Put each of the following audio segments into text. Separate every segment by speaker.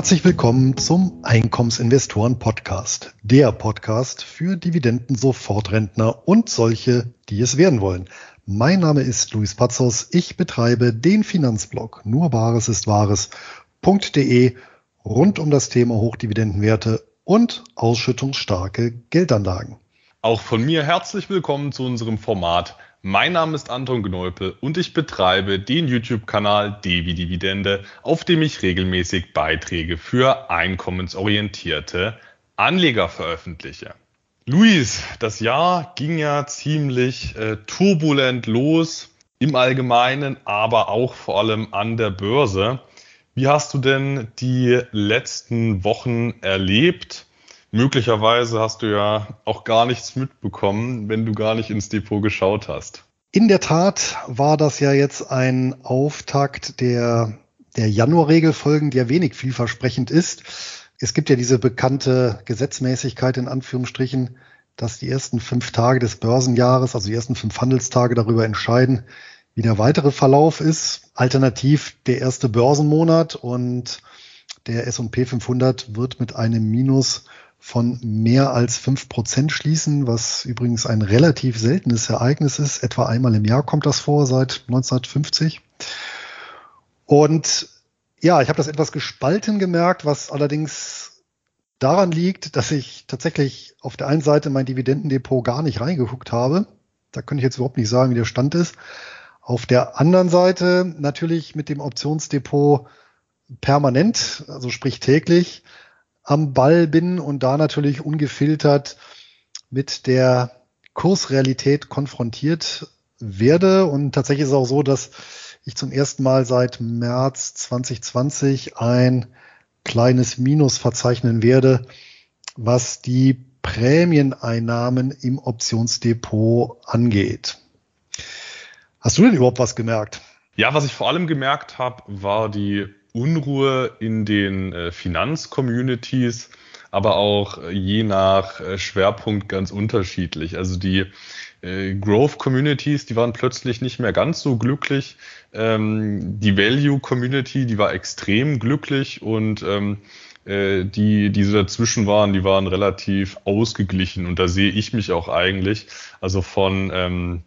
Speaker 1: Herzlich willkommen zum Einkommensinvestoren-Podcast, der Podcast für Dividenden-Sofortrentner und solche, die es werden wollen. Mein Name ist Luis Pazos, ich betreibe den Finanzblog nurbaresistwahres.de rund um das Thema Hochdividendenwerte und ausschüttungsstarke Geldanlagen.
Speaker 2: Auch von mir herzlich willkommen zu unserem Format. Mein Name ist Anton Gneupel und ich betreibe den YouTube-Kanal Devi Dividende, auf dem ich regelmäßig Beiträge für einkommensorientierte Anleger veröffentliche. Luis, das Jahr ging ja ziemlich turbulent los, im Allgemeinen, aber auch vor allem an der Börse. Wie hast du denn die letzten Wochen erlebt? Möglicherweise hast du ja auch gar nichts mitbekommen, wenn du gar nicht ins Depot geschaut hast.
Speaker 1: In der Tat war das ja jetzt ein Auftakt der Januarregelfolgen, der wenig vielversprechend ist. Es gibt ja diese bekannte Gesetzmäßigkeit in Anführungsstrichen, dass die ersten 5 Tage des Börsenjahres, also die ersten 5 Handelstage darüber entscheiden, wie der weitere Verlauf ist. Alternativ der erste Börsenmonat und der S&P 500 wird mit einem Minus von mehr als 5% schließen, was übrigens ein relativ seltenes Ereignis ist. Etwa einmal im Jahr kommt das vor, seit 1950. Und ja, ich habe das etwas gespalten gemerkt, was allerdings daran liegt, dass ich tatsächlich auf der einen Seite mein Dividendendepot gar nicht reingeguckt habe. Da könnte ich jetzt überhaupt nicht sagen, wie der Stand ist. Auf der anderen Seite natürlich mit dem Optionsdepot permanent, also sprich täglich, am Ball bin und da natürlich ungefiltert mit der Kursrealität konfrontiert werde. Und tatsächlich ist es auch so, dass ich zum ersten Mal seit März 2020 ein kleines Minus verzeichnen werde, was die Prämieneinnahmen im Optionsdepot angeht. Hast du denn überhaupt was gemerkt?
Speaker 2: Ja, was ich vor allem gemerkt habe, war die Unruhe in den Finanzcommunities, aber auch je nach Schwerpunkt ganz unterschiedlich. Also die Growth-Communities, die waren plötzlich nicht mehr ganz so glücklich. Die Value-Community, die war extrem glücklich und die so dazwischen waren, die waren relativ ausgeglichen. Und da sehe ich mich auch eigentlich, also von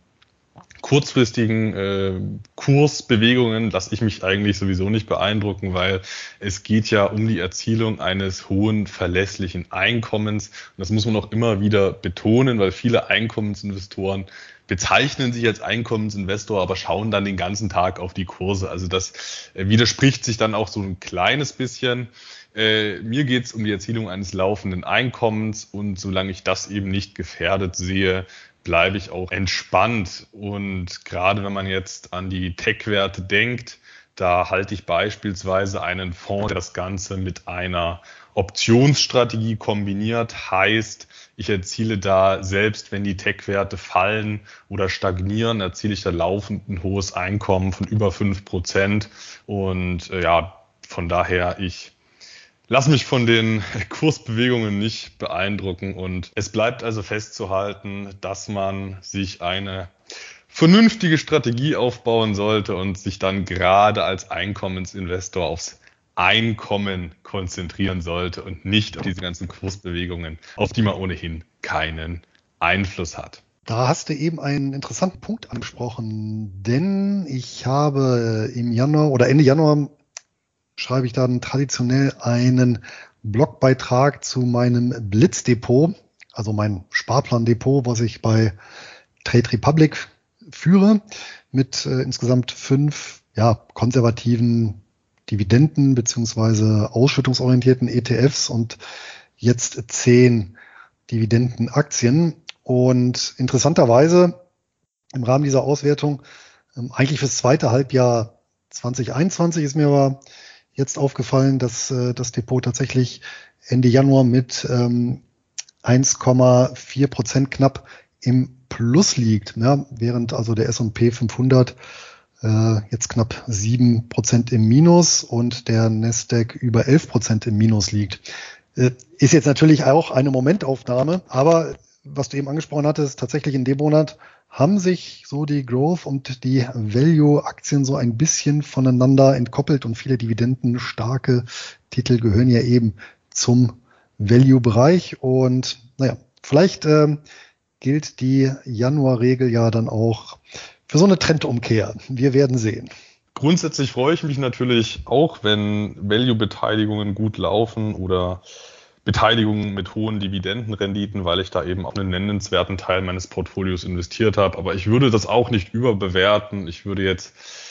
Speaker 2: kurzfristigen Kursbewegungen lasse ich mich eigentlich sowieso nicht beeindrucken, weil es geht ja um die Erzielung eines hohen, verlässlichen Einkommens. Und das muss man auch immer wieder betonen, weil viele Einkommensinvestoren bezeichnen sich als Einkommensinvestor, aber schauen dann den ganzen Tag auf die Kurse. Also das widerspricht sich dann auch so ein kleines bisschen. Mir geht es um die Erzielung eines laufenden Einkommens und solange ich das eben nicht gefährdet sehe, bleibe ich auch entspannt. Und gerade wenn man jetzt an die Tech-Werte denkt, da halte ich beispielsweise einen Fonds, der das Ganze mit einer Optionsstrategie kombiniert. Heißt, ich erziele da, selbst wenn die Tech-Werte fallen oder stagnieren, erziele ich da laufend ein hohes Einkommen von über 5%. Und ja, von daher, ich lass mich von den Kursbewegungen nicht beeindrucken und es bleibt also festzuhalten, dass man sich eine vernünftige Strategie aufbauen sollte und sich dann gerade als Einkommensinvestor aufs Einkommen konzentrieren sollte und nicht auf diese ganzen Kursbewegungen, auf die man ohnehin keinen Einfluss hat.
Speaker 1: Da hast du eben einen interessanten Punkt angesprochen, denn ich habe im Januar oder Ende Januar schreibe ich dann traditionell einen Blogbeitrag zu meinem Blitzdepot, also mein Sparplandepot, was ich bei Trade Republic führe, mit insgesamt 5 konservativen Dividenden beziehungsweise ausschüttungsorientierten ETFs und jetzt 10 Dividendenaktien. Und interessanterweise im Rahmen dieser Auswertung, eigentlich fürs zweite Halbjahr 2021 ist mir aber jetzt aufgefallen, dass das Depot tatsächlich Ende Januar mit 1,4% knapp im Plus liegt, ne? Während also der S&P 500 jetzt knapp 7% im Minus und der Nasdaq über 11% im Minus liegt. Ist jetzt natürlich auch eine Momentaufnahme, aber was du eben angesprochen hattest, tatsächlich in dem Monat haben sich so die Growth- und die Value-Aktien so ein bisschen voneinander entkoppelt und viele dividendenstarke Titel gehören ja eben zum Value-Bereich. Und naja, vielleicht gilt die Januarregel ja dann auch für so eine Trendumkehr. Wir werden sehen.
Speaker 2: Grundsätzlich freue ich mich natürlich auch, wenn Value-Beteiligungen gut laufen oder Beteiligungen mit hohen Dividendenrenditen, weil ich da eben auch einen nennenswerten Teil meines Portfolios investiert habe. Aber ich würde das auch nicht überbewerten. Ich würde jetzt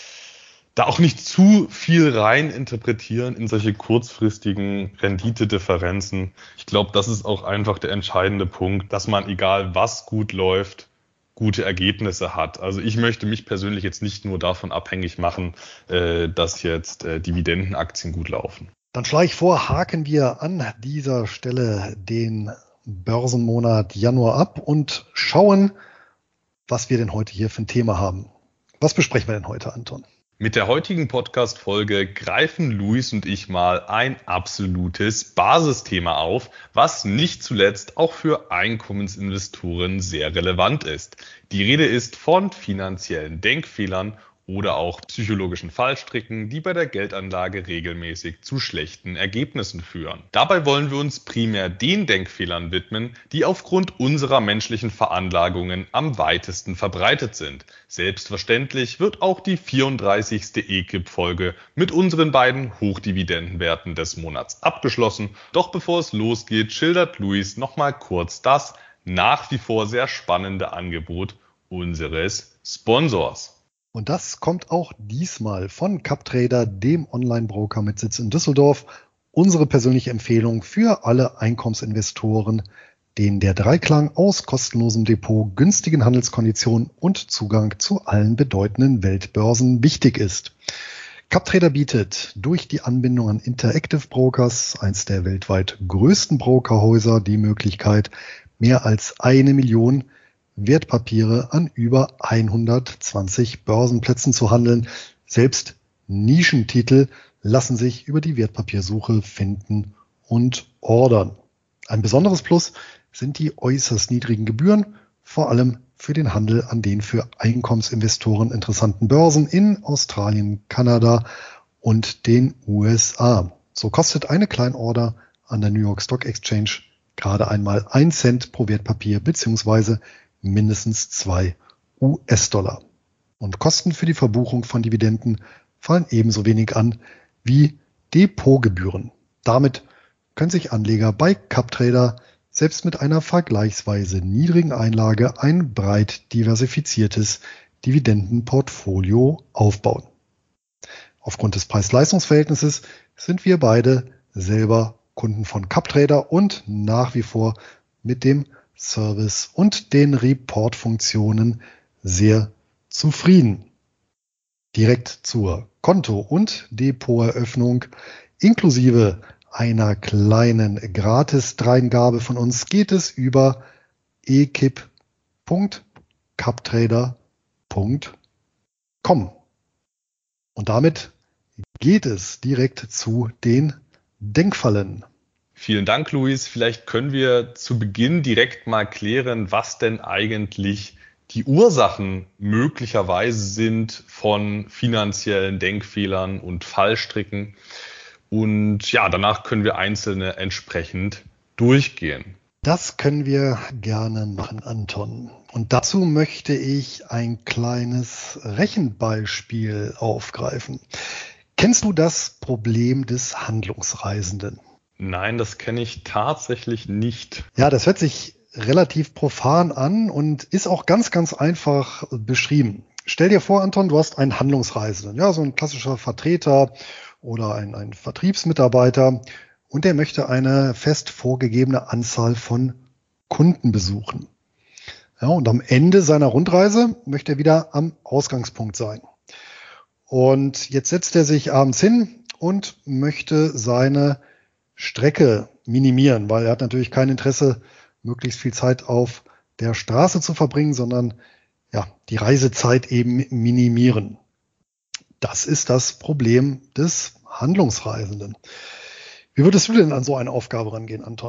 Speaker 2: da auch nicht zu viel rein interpretieren in solche kurzfristigen Renditedifferenzen. Ich glaube, das ist auch einfach der entscheidende Punkt, dass man, egal was gut läuft, gute Ergebnisse hat. Also ich möchte mich persönlich jetzt nicht nur davon abhängig machen, dass jetzt Dividendenaktien gut laufen.
Speaker 1: Dann schlage ich vor, haken wir an dieser Stelle den Börsenmonat Januar ab und schauen, was wir denn heute hier für ein Thema haben. Was besprechen wir denn heute, Anton?
Speaker 2: Mit der heutigen Podcast-Folge greifen Luis und ich mal ein absolutes Basisthema auf, was nicht zuletzt auch für Einkommensinvestoren sehr relevant ist. Die Rede ist von finanziellen Denkfehlern oder auch psychologischen Fallstricken, die bei der Geldanlage regelmäßig zu schlechten Ergebnissen führen. Dabei wollen wir uns primär den Denkfehlern widmen, die aufgrund unserer menschlichen Veranlagungen am weitesten verbreitet sind. Selbstverständlich wird auch die 34. EKIP-Folge mit unseren beiden Hochdividendenwerten des Monats abgeschlossen. Doch bevor es losgeht, schildert Luis nochmal kurz das nach wie vor sehr spannende Angebot unseres Sponsors.
Speaker 1: Und das kommt auch diesmal von CupTrader, dem Online-Broker mit Sitz in Düsseldorf. Unsere persönliche Empfehlung für alle Einkommensinvestoren, denen der Dreiklang aus kostenlosem Depot, günstigen Handelskonditionen und Zugang zu allen bedeutenden Weltbörsen wichtig ist. CupTrader bietet durch die Anbindung an Interactive Brokers, eins der weltweit größten Brokerhäuser, die Möglichkeit, mehr als 1 Million Wertpapiere an über 120 Börsenplätzen zu handeln. Selbst Nischentitel lassen sich über die Wertpapiersuche finden und ordern. Ein besonderes Plus sind die äußerst niedrigen Gebühren, vor allem für den Handel an den für Einkommensinvestoren interessanten Börsen in Australien, Kanada und den USA. So kostet eine Kleinorder an der New York Stock Exchange gerade einmal 1 Cent pro Wertpapier bzw. mindestens 2 US-Dollar. Und Kosten für die Verbuchung von Dividenden fallen ebenso wenig an wie Depotgebühren. Damit können sich Anleger bei CupTrader selbst mit einer vergleichsweise niedrigen Einlage ein breit diversifiziertes Dividendenportfolio aufbauen. Aufgrund des Preis-Leistungs-Verhältnisses sind wir beide selber Kunden von CupTrader und nach wie vor mit dem Service und den Report-Funktionen sehr zufrieden. Direkt zur Konto- und Depoteröffnung inklusive einer kleinen Gratis-Dreingabe von uns geht es über ekip.cuptrader.com. Und damit geht es direkt zu den Denkfallen.
Speaker 2: Vielen Dank, Luis. Vielleicht können wir zu Beginn direkt mal klären, was denn eigentlich die Ursachen möglicherweise sind von finanziellen Denkfehlern und Fallstricken. Und ja, danach können wir einzelne entsprechend durchgehen.
Speaker 1: Das können wir gerne machen, Anton. Und dazu möchte ich ein kleines Rechenbeispiel aufgreifen. Kennst du das Problem des Handlungsreisenden?
Speaker 2: Nein, das kenne ich tatsächlich nicht.
Speaker 1: Ja, das hört sich relativ profan an und ist auch ganz, ganz einfach beschrieben. Stell dir vor, Anton, du hast einen Handlungsreisenden, ja, so ein klassischer Vertreter oder ein Vertriebsmitarbeiter und der möchte eine fest vorgegebene Anzahl von Kunden besuchen. Ja, und am Ende seiner Rundreise möchte er wieder am Ausgangspunkt sein. Und jetzt setzt er sich abends hin und möchte seine Strecke minimieren, weil er hat natürlich kein Interesse, möglichst viel Zeit auf der Straße zu verbringen, sondern ja, die Reisezeit eben minimieren. Das ist das Problem des Handlungsreisenden. Wie würdest du denn an so eine Aufgabe rangehen, Anton?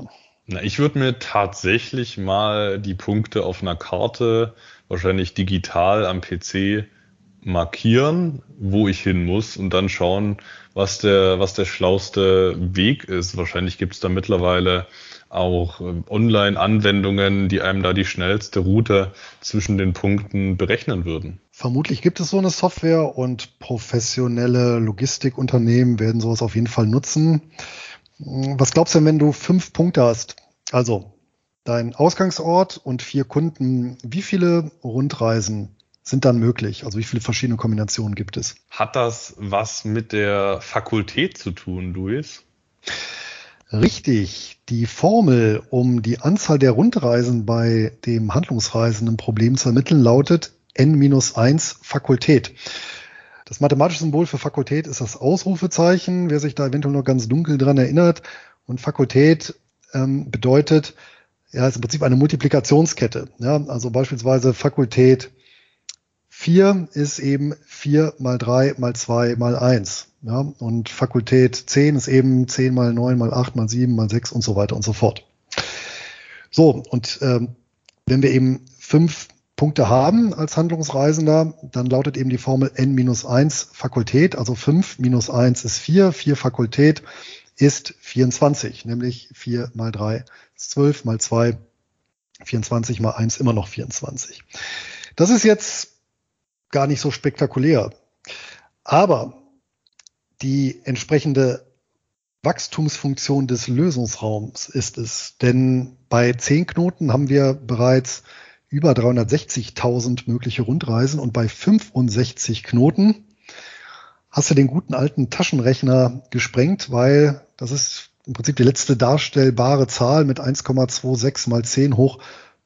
Speaker 2: Na, ich würde mir tatsächlich mal die Punkte auf einer Karte, wahrscheinlich digital am PC, markieren, wo ich hin muss und dann schauen, was der schlauste Weg ist. Wahrscheinlich gibt es da mittlerweile auch Online-Anwendungen, die einem da die schnellste Route zwischen den Punkten berechnen würden.
Speaker 1: Vermutlich gibt es so eine Software und professionelle Logistikunternehmen werden sowas auf jeden Fall nutzen. Was glaubst du denn, wenn du 5 Punkte hast? Also dein Ausgangsort und 4 Kunden. Wie viele Rundreisen sind dann möglich? Also wie viele verschiedene Kombinationen gibt es?
Speaker 2: Hat das was mit der Fakultät zu tun, Luis?
Speaker 1: Richtig. Die Formel, um die Anzahl der Rundreisen bei dem handlungsreisenden Problem zu ermitteln, lautet n-1 Fakultät. Das mathematische Symbol für Fakultät ist das Ausrufezeichen, wer sich da eventuell noch ganz dunkel dran erinnert. Und Fakultät bedeutet, ja, ist im Prinzip eine Multiplikationskette. Ja, also beispielsweise Fakultät 4 ist eben 4 mal 3 mal 2 mal 1. Ja, und Fakultät 10 ist eben 10 mal 9 mal 8 mal 7 mal 6 und so weiter und so fort. So, und wenn wir eben 5 Punkte haben als Handlungsreisender, dann lautet eben die Formel n-1 Fakultät, also 5 minus 1 ist 4, 4 Fakultät ist 24, nämlich 4 mal 3 ist 12 mal 2, 24 mal 1 immer noch 24. Das ist jetzt gar nicht so spektakulär, aber die entsprechende Wachstumsfunktion des Lösungsraums ist es, denn bei 10 Knoten haben wir bereits über 360.000 mögliche Rundreisen und bei 65 Knoten hast du den guten alten Taschenrechner gesprengt, weil das ist im Prinzip die letzte darstellbare Zahl mit 1,26 mal 10 hoch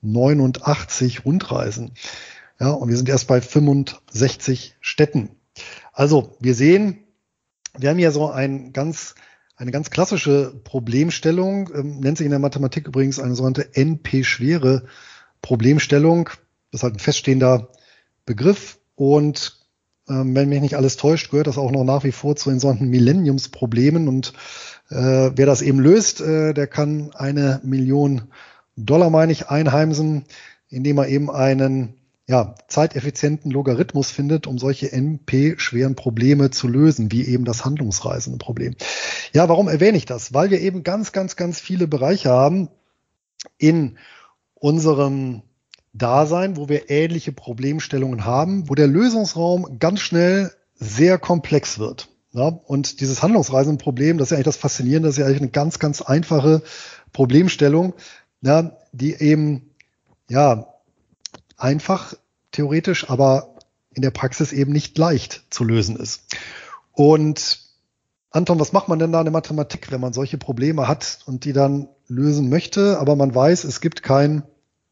Speaker 1: 89 Rundreisen. Ja, und wir sind erst bei 65 Städten. Also wir sehen, wir haben hier so eine ganz klassische Problemstellung, nennt sich in der Mathematik übrigens eine sogenannte NP-schwere Problemstellung. Das ist halt ein feststehender Begriff und wenn mich nicht alles täuscht, gehört das auch noch nach wie vor zu den sogenannten Millenniumsproblemen und wer das eben löst, der kann $1 Million, meine ich, einheimsen, indem er eben einen zeiteffizienten Logarithmus findet, um solche NP-schweren Probleme zu lösen, wie eben das handlungsreisende Problem. Ja, warum erwähne ich das? Weil wir eben ganz viele Bereiche haben in unserem Dasein, wo wir ähnliche Problemstellungen haben, wo der Lösungsraum ganz schnell sehr komplex wird. Ja, und dieses handlungsreisende Problem, das ist ja eigentlich das Faszinierende, das ist ja eigentlich eine ganz einfache Problemstellung, ja, die eben einfach theoretisch, aber in der Praxis eben nicht leicht zu lösen ist. Und Anton, was macht man denn da in der Mathematik, wenn man solche Probleme hat und die dann lösen möchte, aber man weiß, es gibt keinen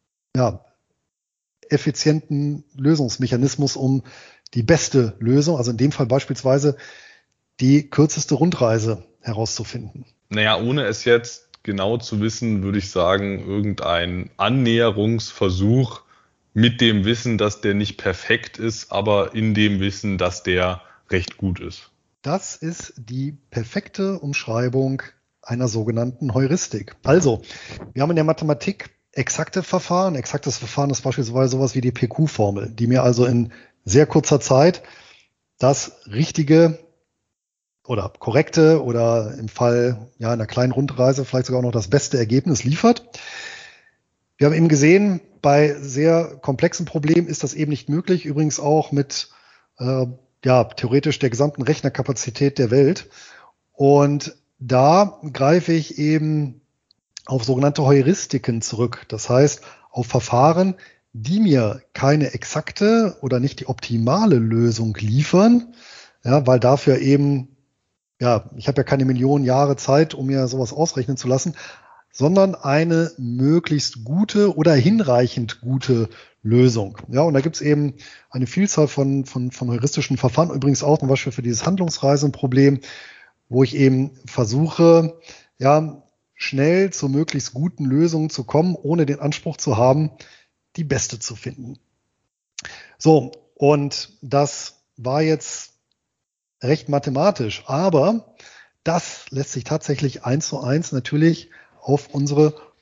Speaker 1: effizienten Lösungsmechanismus, um die beste Lösung, also in dem Fall beispielsweise die kürzeste Rundreise herauszufinden?
Speaker 2: Naja, ohne es jetzt genau zu wissen, würde ich sagen, irgendein Annäherungsversuch mit dem Wissen, dass der nicht perfekt ist, aber in dem Wissen, dass der recht gut ist.
Speaker 1: Das ist die perfekte Umschreibung einer sogenannten Heuristik. Also, wir haben in der Mathematik exakte Verfahren. Exaktes Verfahren ist beispielsweise sowas wie die PQ-Formel, die mir also in sehr kurzer Zeit das richtige oder korrekte oder im Fall einer kleinen Rundreise vielleicht sogar auch noch das beste Ergebnis liefert. Wir haben eben gesehen, bei sehr komplexen Problemen ist das eben nicht möglich. Übrigens auch mit theoretisch der gesamten Rechnerkapazität der Welt. Und da greife ich eben auf sogenannte Heuristiken zurück. Das heißt, auf Verfahren, die mir keine exakte oder nicht die optimale Lösung liefern, weil dafür eben, ich habe ja keine Millionen Jahre Zeit, um mir sowas ausrechnen zu lassen, sondern eine möglichst gute oder hinreichend gute Lösung. Ja, und da gibt's eben eine Vielzahl von heuristischen Verfahren, übrigens auch zum Beispiel für dieses Handlungsreisenproblem, wo ich eben versuche, schnell zu möglichst guten Lösungen zu kommen, ohne den Anspruch zu haben, die beste zu finden. So, und das war jetzt recht mathematisch, aber das lässt sich tatsächlich 1:1 natürlich auf unsere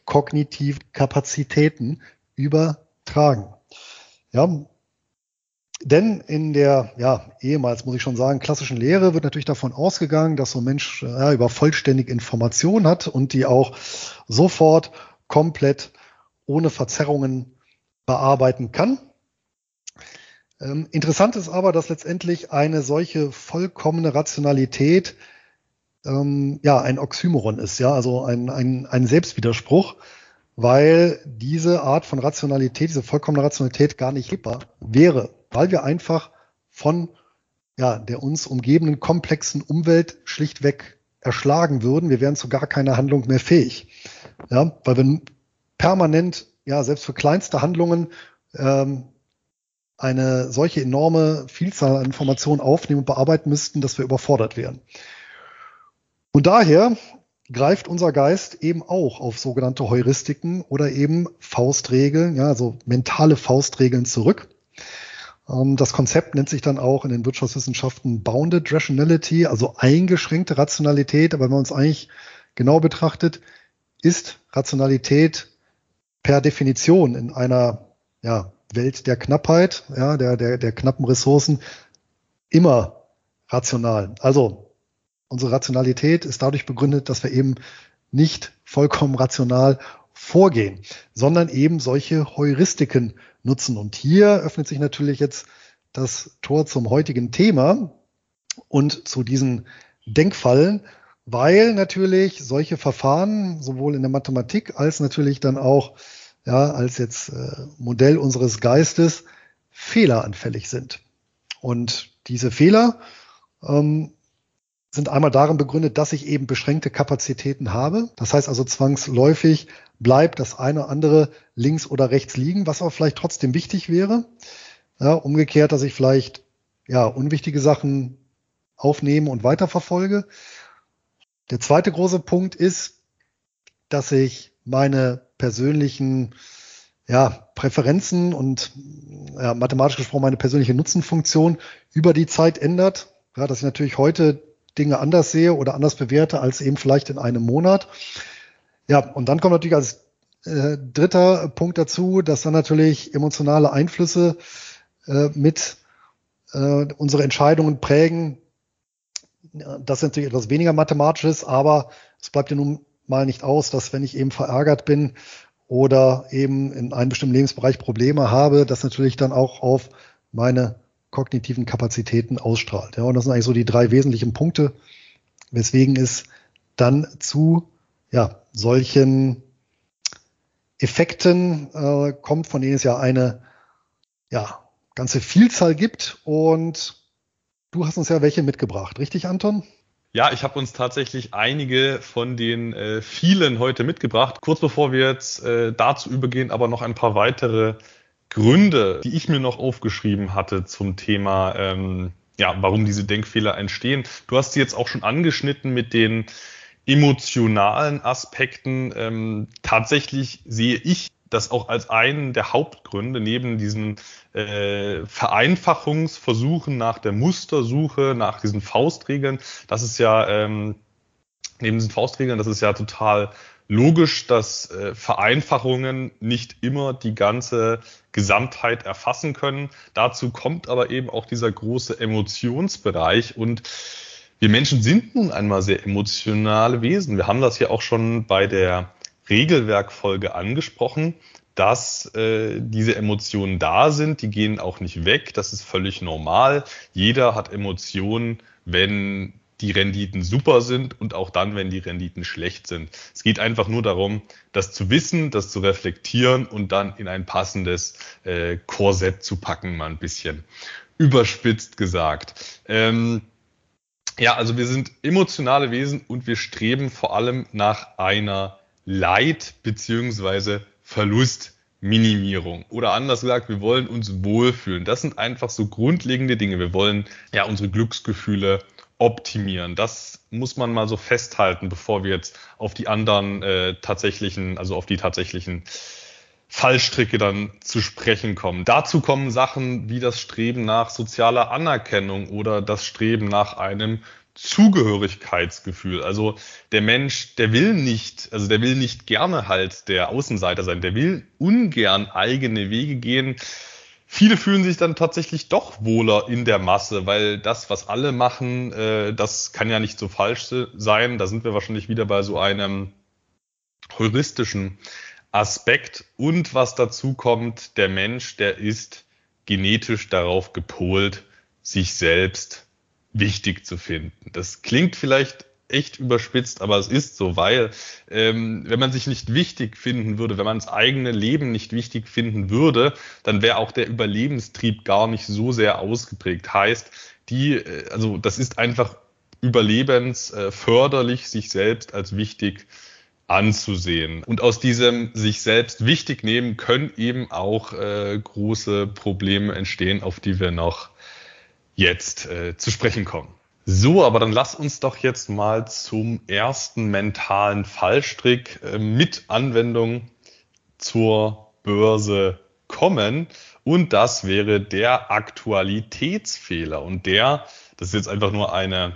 Speaker 1: kognitiven Kapazitäten übertragen. Ja, denn in der, ehemals muss ich schon sagen, klassischen Lehre wird natürlich davon ausgegangen, dass so ein Mensch über vollständige Informationen hat und die auch sofort komplett ohne Verzerrungen bearbeiten kann. Interessant ist aber, dass letztendlich eine solche vollkommene Rationalität ein Oxymoron ist, also ein Selbstwiderspruch, weil diese Art von Rationalität, diese vollkommene Rationalität gar nicht lebbar wäre, weil wir einfach von der uns umgebenden komplexen Umwelt schlichtweg erschlagen würden. Wir wären zu gar keiner Handlung mehr fähig, weil wir permanent, selbst für kleinste Handlungen eine solche enorme Vielzahl an Informationen aufnehmen und bearbeiten müssten, dass wir überfordert wären. Und daher greift unser Geist eben auch auf sogenannte Heuristiken oder eben Faustregeln, also mentale Faustregeln zurück. Das Konzept nennt sich dann auch in den Wirtschaftswissenschaften Bounded Rationality, also eingeschränkte Rationalität. Aber wenn man es eigentlich genau betrachtet, ist Rationalität per Definition in einer Welt der Knappheit, der knappen Ressourcen immer rational. Also unsere Rationalität ist dadurch begründet, dass wir eben nicht vollkommen rational vorgehen, sondern eben solche Heuristiken nutzen. Und hier öffnet sich natürlich jetzt das Tor zum heutigen Thema und zu diesen Denkfallen, weil natürlich solche Verfahren sowohl in der Mathematik als natürlich dann auch als jetzt Modell unseres Geistes fehleranfällig sind. Und diese Fehler sind einmal darin begründet, dass ich eben beschränkte Kapazitäten habe. Das heißt also zwangsläufig bleibt das eine oder andere links oder rechts liegen, was aber vielleicht trotzdem wichtig wäre. Umgekehrt, dass ich vielleicht unwichtige Sachen aufnehme und weiterverfolge. Der zweite große Punkt ist, dass ich meine persönlichen Präferenzen und mathematisch gesprochen meine persönliche Nutzenfunktion über die Zeit ändert. Dass ich natürlich heute Dinge anders sehe oder anders bewerte als eben vielleicht in einem Monat. Und dann kommt natürlich als dritter Punkt dazu, dass dann natürlich emotionale Einflüsse mit unsere Entscheidungen prägen. Das ist natürlich etwas weniger Mathematisches, aber es bleibt ja nun mal nicht aus, dass wenn ich eben verärgert bin oder eben in einem bestimmten Lebensbereich Probleme habe, das natürlich dann auch auf meine kognitiven Kapazitäten ausstrahlt. Und das sind eigentlich so die drei wesentlichen Punkte, weswegen es dann zu solchen Effekten kommt, von denen es ja eine ganze Vielzahl gibt. Und du hast uns ja welche mitgebracht, richtig, Anton?
Speaker 2: Ja, ich habe uns tatsächlich einige von den vielen heute mitgebracht. Kurz bevor wir jetzt dazu übergehen, aber noch ein paar weitere Gründe, die ich mir noch aufgeschrieben hatte zum Thema, warum diese Denkfehler entstehen. Du hast sie jetzt auch schon angeschnitten mit den emotionalen Aspekten. Tatsächlich sehe ich das auch als einen der Hauptgründe neben diesen Vereinfachungsversuchen nach der Mustersuche, nach diesen Faustregeln. Das ist ja neben diesen Faustregeln, das ist ja total logisch, dass Vereinfachungen nicht immer die ganze Gesamtheit erfassen können. Dazu kommt aber eben auch dieser große Emotionsbereich und wir Menschen sind nun einmal sehr emotionale Wesen. Wir haben das ja auch schon bei der Regelwerkfolge angesprochen, dass diese Emotionen da sind, die gehen auch nicht weg, das ist völlig normal. Jeder hat Emotionen, wenn die Renditen super sind und auch dann, wenn die Renditen schlecht sind. Es geht einfach nur darum, das zu wissen, das zu reflektieren und dann in ein passendes Korsett zu packen, mal ein bisschen überspitzt gesagt. Also wir sind emotionale Wesen und wir streben vor allem nach einer Leid- bzw. Verlustminimierung. Oder anders gesagt, wir wollen uns wohlfühlen. Das sind einfach so grundlegende Dinge. Wir wollen unsere Glücksgefühle optimieren. Das muss man mal so festhalten, bevor wir jetzt auf die anderen tatsächlichen Fallstricke dann zu sprechen kommen. Dazu kommen Sachen wie das Streben nach sozialer Anerkennung oder das Streben nach einem Zugehörigkeitsgefühl. Also der Mensch, der will nicht gerne halt der Außenseiter sein, der will ungern eigene Wege gehen. Viele fühlen sich dann tatsächlich doch wohler in der Masse, weil das, was alle machen, das kann ja nicht so falsch sein. Da sind wir wahrscheinlich wieder bei so einem heuristischen Aspekt. Und was dazu kommt, der Mensch, der ist genetisch darauf gepolt, sich selbst wichtig zu finden. Das klingt vielleicht echt überspitzt, aber es ist so, weil wenn man sich nicht wichtig finden würde, wenn man das eigene Leben nicht wichtig finden würde, dann wäre auch der Überlebenstrieb gar nicht so sehr ausgeprägt. Heißt, das ist einfach überlebensförderlich, sich selbst als wichtig anzusehen. Und aus diesem sich selbst wichtig nehmen können eben auch große Probleme entstehen, auf die wir noch jetzt zu sprechen kommen. So, aber dann lass uns doch jetzt mal zum ersten mentalen Fallstrick mit Anwendung zur Börse kommen. Und das wäre der Aktualitätsfehler. Und das ist jetzt einfach nur eine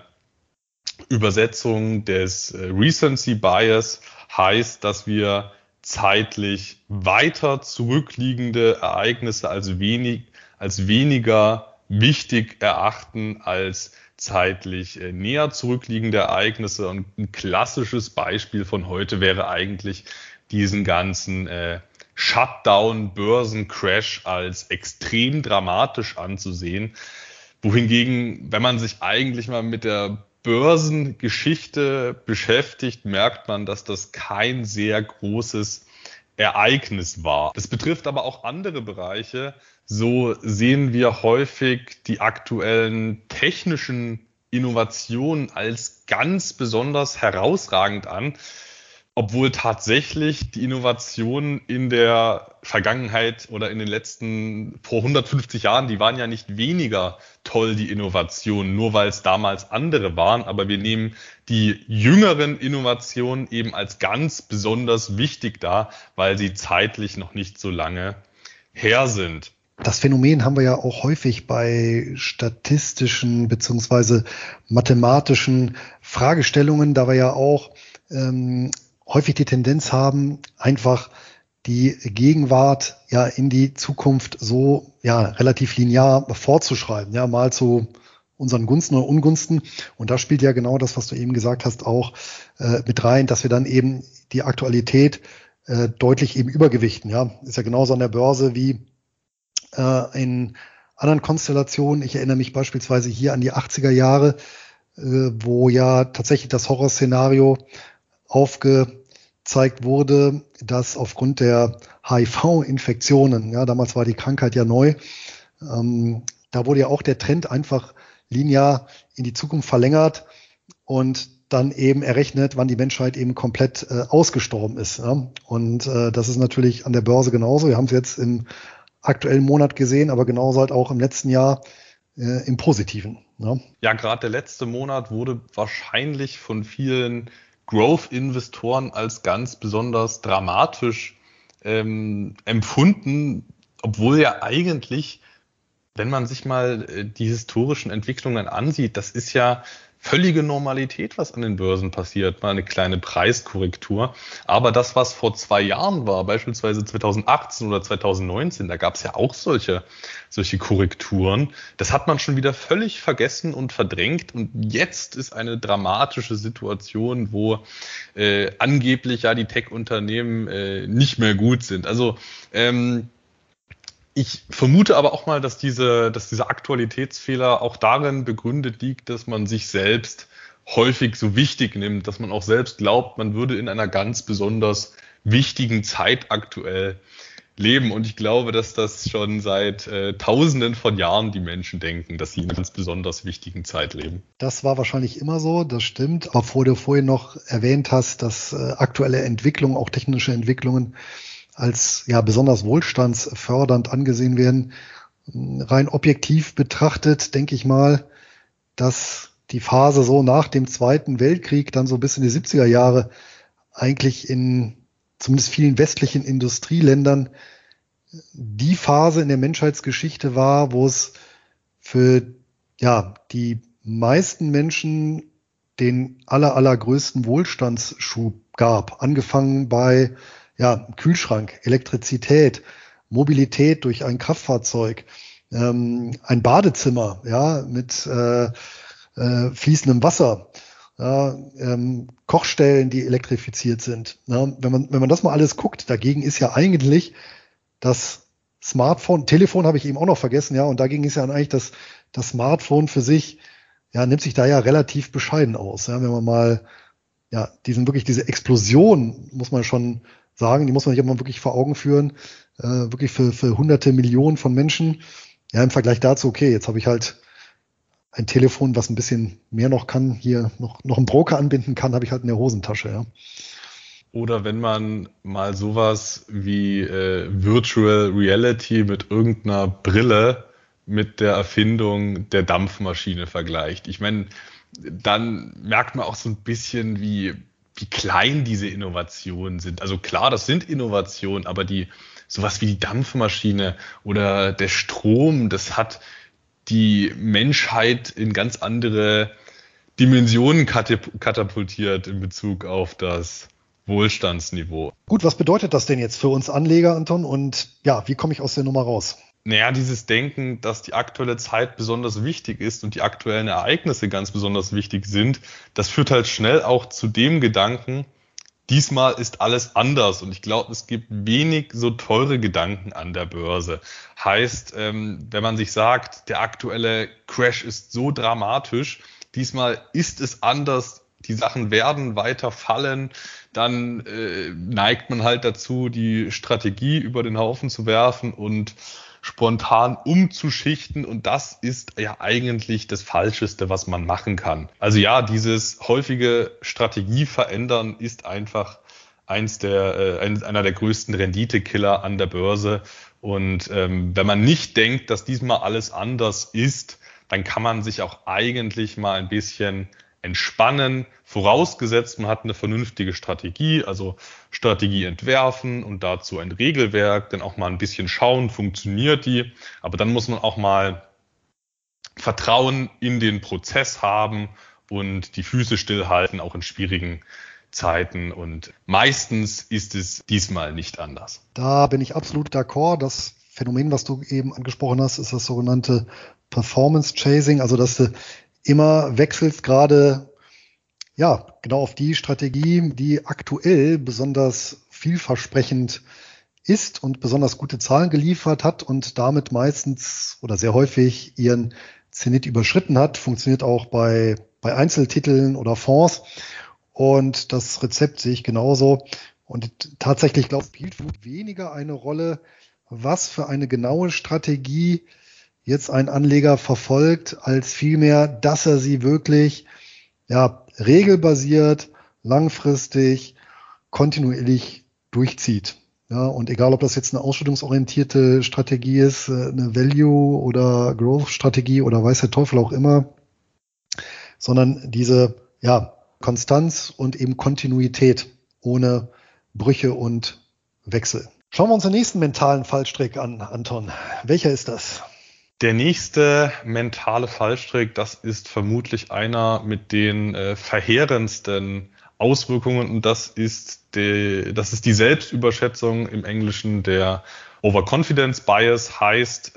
Speaker 2: Übersetzung des Recency Bias, heißt, dass wir zeitlich weiter zurückliegende Ereignisse als weniger wichtig erachten als zeitlich näher zurückliegende Ereignisse. Und ein klassisches Beispiel von heute wäre eigentlich diesen ganzen Shutdown, Börsencrash als extrem dramatisch anzusehen. Wohingegen, wenn man sich eigentlich mal mit der Börsengeschichte beschäftigt, merkt man, dass das kein sehr großes Ereignis war. Das betrifft aber auch andere Bereiche. So sehen wir häufig die aktuellen technischen Innovationen als ganz besonders herausragend an, obwohl tatsächlich die Innovationen in der Vergangenheit oder vor 150 Jahren, die waren ja nicht weniger toll, die Innovationen, nur weil es damals andere waren. Aber wir nehmen die jüngeren Innovationen eben als ganz besonders wichtig dar, weil sie zeitlich noch nicht so lange her sind.
Speaker 1: Das Phänomen haben wir ja auch häufig bei statistischen beziehungsweise mathematischen Fragestellungen, da wir ja auch häufig die Tendenz haben, einfach die Gegenwart ja in die Zukunft so relativ linear vorzuschreiben, ja, mal zu unseren Gunsten oder Ungunsten. Und da spielt ja genau das, was du eben gesagt hast, auch mit rein, dass wir dann eben die Aktualität deutlich eben übergewichten. Ja, ist ja genauso an der Börse wie in anderen Konstellationen. Ich erinnere mich beispielsweise hier an die 80er Jahre, wo ja tatsächlich das Horrorszenario aufgezeigt wurde, dass aufgrund der HIV-Infektionen, ja, damals war die Krankheit ja neu, da wurde ja auch der Trend einfach linear in die Zukunft verlängert und dann eben errechnet, wann die Menschheit eben komplett ausgestorben ist. Ja? Und das ist natürlich an der Börse genauso. Wir haben es jetzt im aktuellen Monat gesehen, aber genauso halt auch im letzten Jahr im Positiven. Ja,
Speaker 2: ja, gerade der letzte Monat wurde wahrscheinlich von vielen Growth-Investoren als ganz besonders dramatisch empfunden, obwohl ja eigentlich, wenn man sich mal die historischen Entwicklungen ansieht, das ist ja völlige Normalität, was an den Börsen passiert, mal eine kleine Preiskorrektur. Aber das, was vor 2 Jahren war, beispielsweise 2018 oder 2019, da gab es ja auch solche Korrekturen. Das hat man schon wieder völlig vergessen und verdrängt. Und jetzt ist eine dramatische Situation, wo angeblich ja die Tech-Unternehmen nicht mehr gut sind. Also ich vermute aber auch mal, dass dieser Aktualitätsfehler auch darin begründet liegt, dass man sich selbst häufig so wichtig nimmt, dass man auch selbst glaubt, man würde in einer ganz besonders wichtigen Zeit aktuell leben. Und ich glaube, dass das schon seit Tausenden von Jahren die Menschen denken, dass sie in einer ganz besonders wichtigen Zeit leben.
Speaker 1: Das war wahrscheinlich immer so, das stimmt. Obwohl du vorhin noch erwähnt hast, dass aktuelle Entwicklungen, auch technische Entwicklungen, als ja besonders wohlstandsfördernd angesehen werden. Rein objektiv betrachtet, denke ich mal, dass die Phase so nach dem Zweiten Weltkrieg dann so bis in die 70er Jahre eigentlich in zumindest vielen westlichen Industrieländern die Phase in der Menschheitsgeschichte war, wo es für ja die meisten Menschen den allergrößten Wohlstandsschub gab, angefangen bei Kühlschrank, Elektrizität, Mobilität durch ein Kraftfahrzeug, ein Badezimmer mit fließendem Wasser, Kochstellen, die elektrifiziert sind. Ja, wenn man das mal alles guckt, dagegen ist ja eigentlich das Smartphone, Telefon habe ich eben auch noch vergessen, und dagegen ist ja eigentlich das Smartphone für sich, nimmt sich da ja relativ bescheiden aus. Ja, wenn man mal, diese Explosion, muss man schon sagen, die muss man sich aber wirklich vor Augen führen, wirklich für hunderte Millionen von Menschen. Ja, im Vergleich dazu, okay, jetzt habe ich halt ein Telefon, was ein bisschen mehr noch kann, hier noch einen Broker anbinden kann, habe ich halt in der Hosentasche, ja.
Speaker 2: Oder wenn man mal sowas wie Virtual Reality mit irgendeiner Brille mit der Erfindung der Dampfmaschine vergleicht. Ich meine, dann merkt man auch so ein bisschen, wie klein diese Innovationen sind. Also klar, das sind Innovationen, aber sowas wie die Dampfmaschine oder der Strom, das hat die Menschheit in ganz andere Dimensionen katapultiert in Bezug auf das Wohlstandsniveau.
Speaker 1: Gut, was bedeutet das denn jetzt für uns Anleger, Anton? Und wie komme ich aus der Nummer raus?
Speaker 2: Naja, dieses Denken, dass die aktuelle Zeit besonders wichtig ist und die aktuellen Ereignisse ganz besonders wichtig sind, das führt halt schnell auch zu dem Gedanken, diesmal ist alles anders. Und ich glaube, es gibt wenig so teure Gedanken an der Börse. Heißt, wenn man sich sagt, der aktuelle Crash ist so dramatisch, diesmal ist es anders, die Sachen werden weiter fallen, dann neigt man halt dazu, die Strategie über den Haufen zu werfen und spontan umzuschichten, und das ist ja eigentlich das Falscheste, was man machen kann. Also dieses häufige Strategieverändern ist einfach einer der größten Renditekiller an der Börse, und wenn man nicht denkt, dass diesmal alles anders ist, dann kann man sich auch eigentlich mal ein bisschen entspannen, vorausgesetzt man hat eine vernünftige Strategie, also Strategie entwerfen und dazu ein Regelwerk, dann auch mal ein bisschen schauen, funktioniert die, aber dann muss man auch mal Vertrauen in den Prozess haben und die Füße stillhalten, auch in schwierigen Zeiten, und meistens ist es diesmal nicht anders.
Speaker 1: Da bin ich absolut d'accord. Das Phänomen, was du eben angesprochen hast, ist das sogenannte Performance Chasing, also dass du immer wechselst gerade, genau auf die Strategie, die aktuell besonders vielversprechend ist und besonders gute Zahlen geliefert hat und damit meistens oder sehr häufig ihren Zenit überschritten hat. Funktioniert auch bei Einzeltiteln oder Fonds. Und das Rezept sehe ich genauso. Und tatsächlich, glaube ich, spielt weniger eine Rolle, was für eine genaue Strategie jetzt ein Anleger verfolgt, als vielmehr, dass er sie wirklich regelbasiert, langfristig, kontinuierlich durchzieht. Ja, und egal, ob das jetzt eine ausschüttungsorientierte Strategie ist, eine Value- oder Growth-Strategie oder weiß der Teufel auch immer, sondern diese Konstanz und eben Kontinuität ohne Brüche und Wechsel. Schauen wir uns den nächsten mentalen Fallstrick an, Anton. Welcher ist das?
Speaker 2: Der nächste mentale Fallstrick, das ist vermutlich einer mit den verheerendsten Auswirkungen, und das ist die Selbstüberschätzung, im Englischen der Overconfidence Bias, heißt,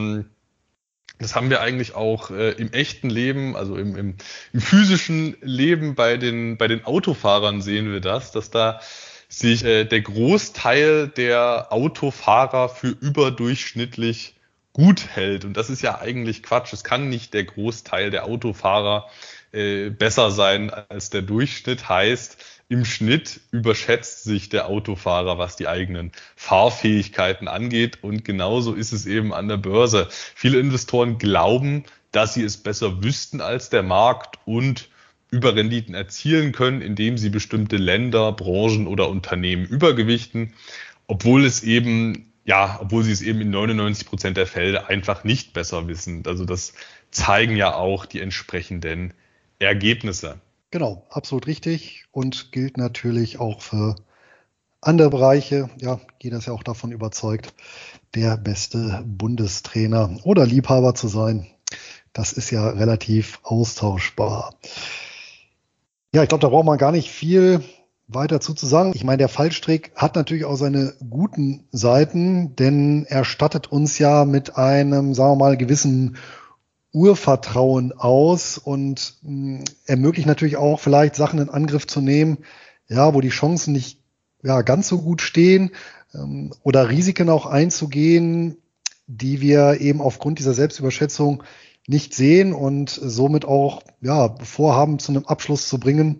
Speaker 2: das haben wir eigentlich auch im echten Leben, also im physischen Leben bei den Autofahrern sehen wir dass da sich der Großteil der Autofahrer für überdurchschnittlich gut hält. Und das ist ja eigentlich Quatsch. Es kann nicht der Großteil der Autofahrer besser sein als der Durchschnitt. Heißt, im Schnitt überschätzt sich der Autofahrer, was die eigenen Fahrfähigkeiten angeht. Und genauso ist es eben an der Börse. Viele Investoren glauben, dass sie es besser wüssten als der Markt und Überrenditen erzielen können, indem sie bestimmte Länder, Branchen oder Unternehmen übergewichten, obwohl sie es eben in 99% der Fälle einfach nicht besser wissen. Also das zeigen ja auch die entsprechenden Ergebnisse.
Speaker 1: Genau, absolut richtig und gilt natürlich auch für andere Bereiche. Ja, jeder ist ja auch davon überzeugt, der beste Bundestrainer oder Liebhaber zu sein. Das ist ja relativ austauschbar. Ja, ich glaube, da braucht man gar nicht viel weiter zu sagen. Ich meine, der Fallstrick hat natürlich auch seine guten Seiten, denn er stattet uns ja mit einem, sagen wir mal, gewissen Urvertrauen aus und ermöglicht natürlich auch vielleicht Sachen in Angriff zu nehmen, ja, wo die Chancen nicht ganz so gut stehen, oder Risiken auch einzugehen, die wir eben aufgrund dieser Selbstüberschätzung nicht sehen und somit auch vorhaben zu einem Abschluss zu bringen,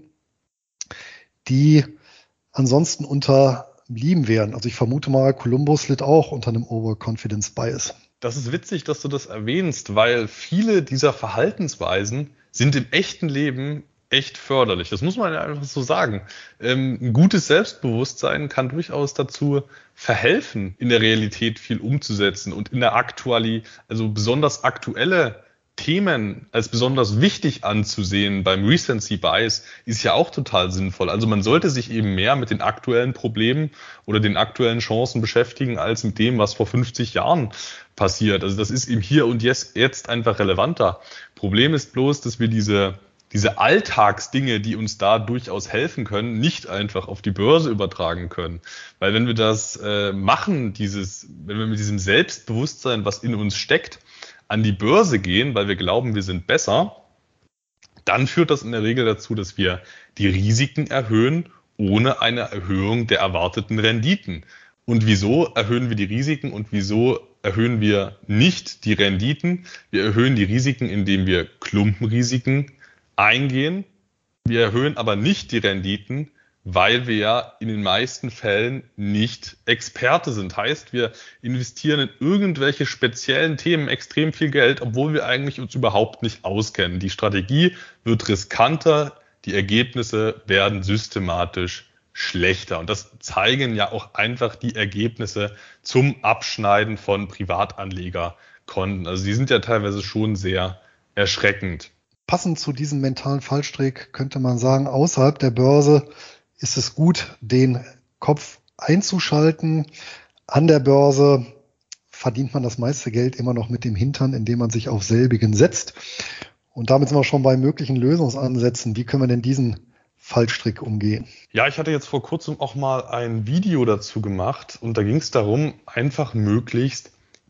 Speaker 1: die ansonsten unterblieben wären. Also ich vermute mal, Columbus litt auch unter einem Overconfidence Bias.
Speaker 2: Das ist witzig, dass du das erwähnst, weil viele dieser Verhaltensweisen sind im echten Leben echt förderlich. Das muss man ja einfach so sagen. Ein gutes Selbstbewusstsein kann durchaus dazu verhelfen, in der Realität viel umzusetzen und in der also besonders aktuelle Themen als besonders wichtig anzusehen beim Recency Bias ist ja auch total sinnvoll. Also man sollte sich eben mehr mit den aktuellen Problemen oder den aktuellen Chancen beschäftigen, als mit dem, was vor 50 Jahren passiert. Also das ist im Hier und Jetzt einfach relevanter. Problem ist bloß, dass wir diese Alltagsdinge, die uns da durchaus helfen können, nicht einfach auf die Börse übertragen können. Weil wenn wir das machen, wenn wir mit diesem Selbstbewusstsein, was in uns steckt, an die Börse gehen, weil wir glauben, wir sind besser, dann führt das in der Regel dazu, dass wir die Risiken erhöhen, ohne eine Erhöhung der erwarteten Renditen. Und wieso erhöhen wir die Risiken und wieso erhöhen wir nicht die Renditen? Wir erhöhen die Risiken, indem wir Klumpenrisiken eingehen. Wir erhöhen aber nicht die Renditen, weil wir ja in den meisten Fällen nicht Experte sind. Heißt, wir investieren in irgendwelche speziellen Themen extrem viel Geld, obwohl wir eigentlich uns überhaupt nicht auskennen. Die Strategie wird riskanter, die Ergebnisse werden systematisch schlechter. Und das zeigen ja auch einfach die Ergebnisse zum Abschneiden von Privatanlegerkonten. Also die sind ja teilweise schon sehr erschreckend.
Speaker 1: Passend zu diesem mentalen Fallstrick könnte man sagen, außerhalb der Börse ist es gut, den Kopf einzuschalten. An der Börse verdient man das meiste Geld immer noch mit dem Hintern, indem man sich auf selbigen setzt. Und damit sind wir schon bei möglichen Lösungsansätzen. Wie können wir denn diesen Fallstrick umgehen?
Speaker 2: Ja, ich hatte jetzt vor kurzem auch mal ein Video dazu gemacht und da ging es darum, einfach möglichst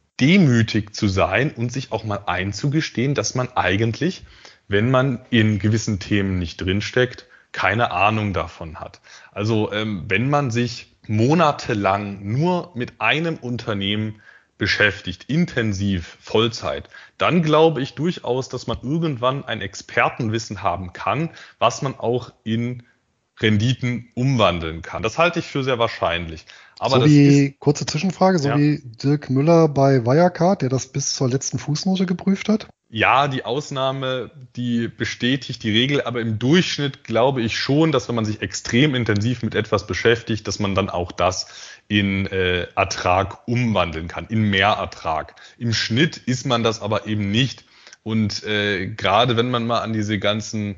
Speaker 2: demütig zu sein und sich auch mal einzugestehen, dass man eigentlich, wenn man in gewissen Themen nicht drinsteckt, keine Ahnung davon hat. Also wenn man sich monatelang nur mit einem Unternehmen beschäftigt, intensiv, Vollzeit, dann glaube ich durchaus, dass man irgendwann ein Expertenwissen haben kann, was man auch in Renditen umwandeln kann. Das halte ich für sehr wahrscheinlich. Aber
Speaker 1: so wie, kurze Zwischenfrage, wie Dirk Müller bei Wirecard, der das bis zur letzten Fußnote geprüft hat?
Speaker 2: Ja, die Ausnahme, die bestätigt die Regel, aber im Durchschnitt glaube ich schon, dass wenn man sich extrem intensiv mit etwas beschäftigt, dass man dann auch das in Ertrag umwandeln kann, in Mehrertrag. Im Schnitt ist man das aber eben nicht. Und gerade wenn man mal an diese ganzen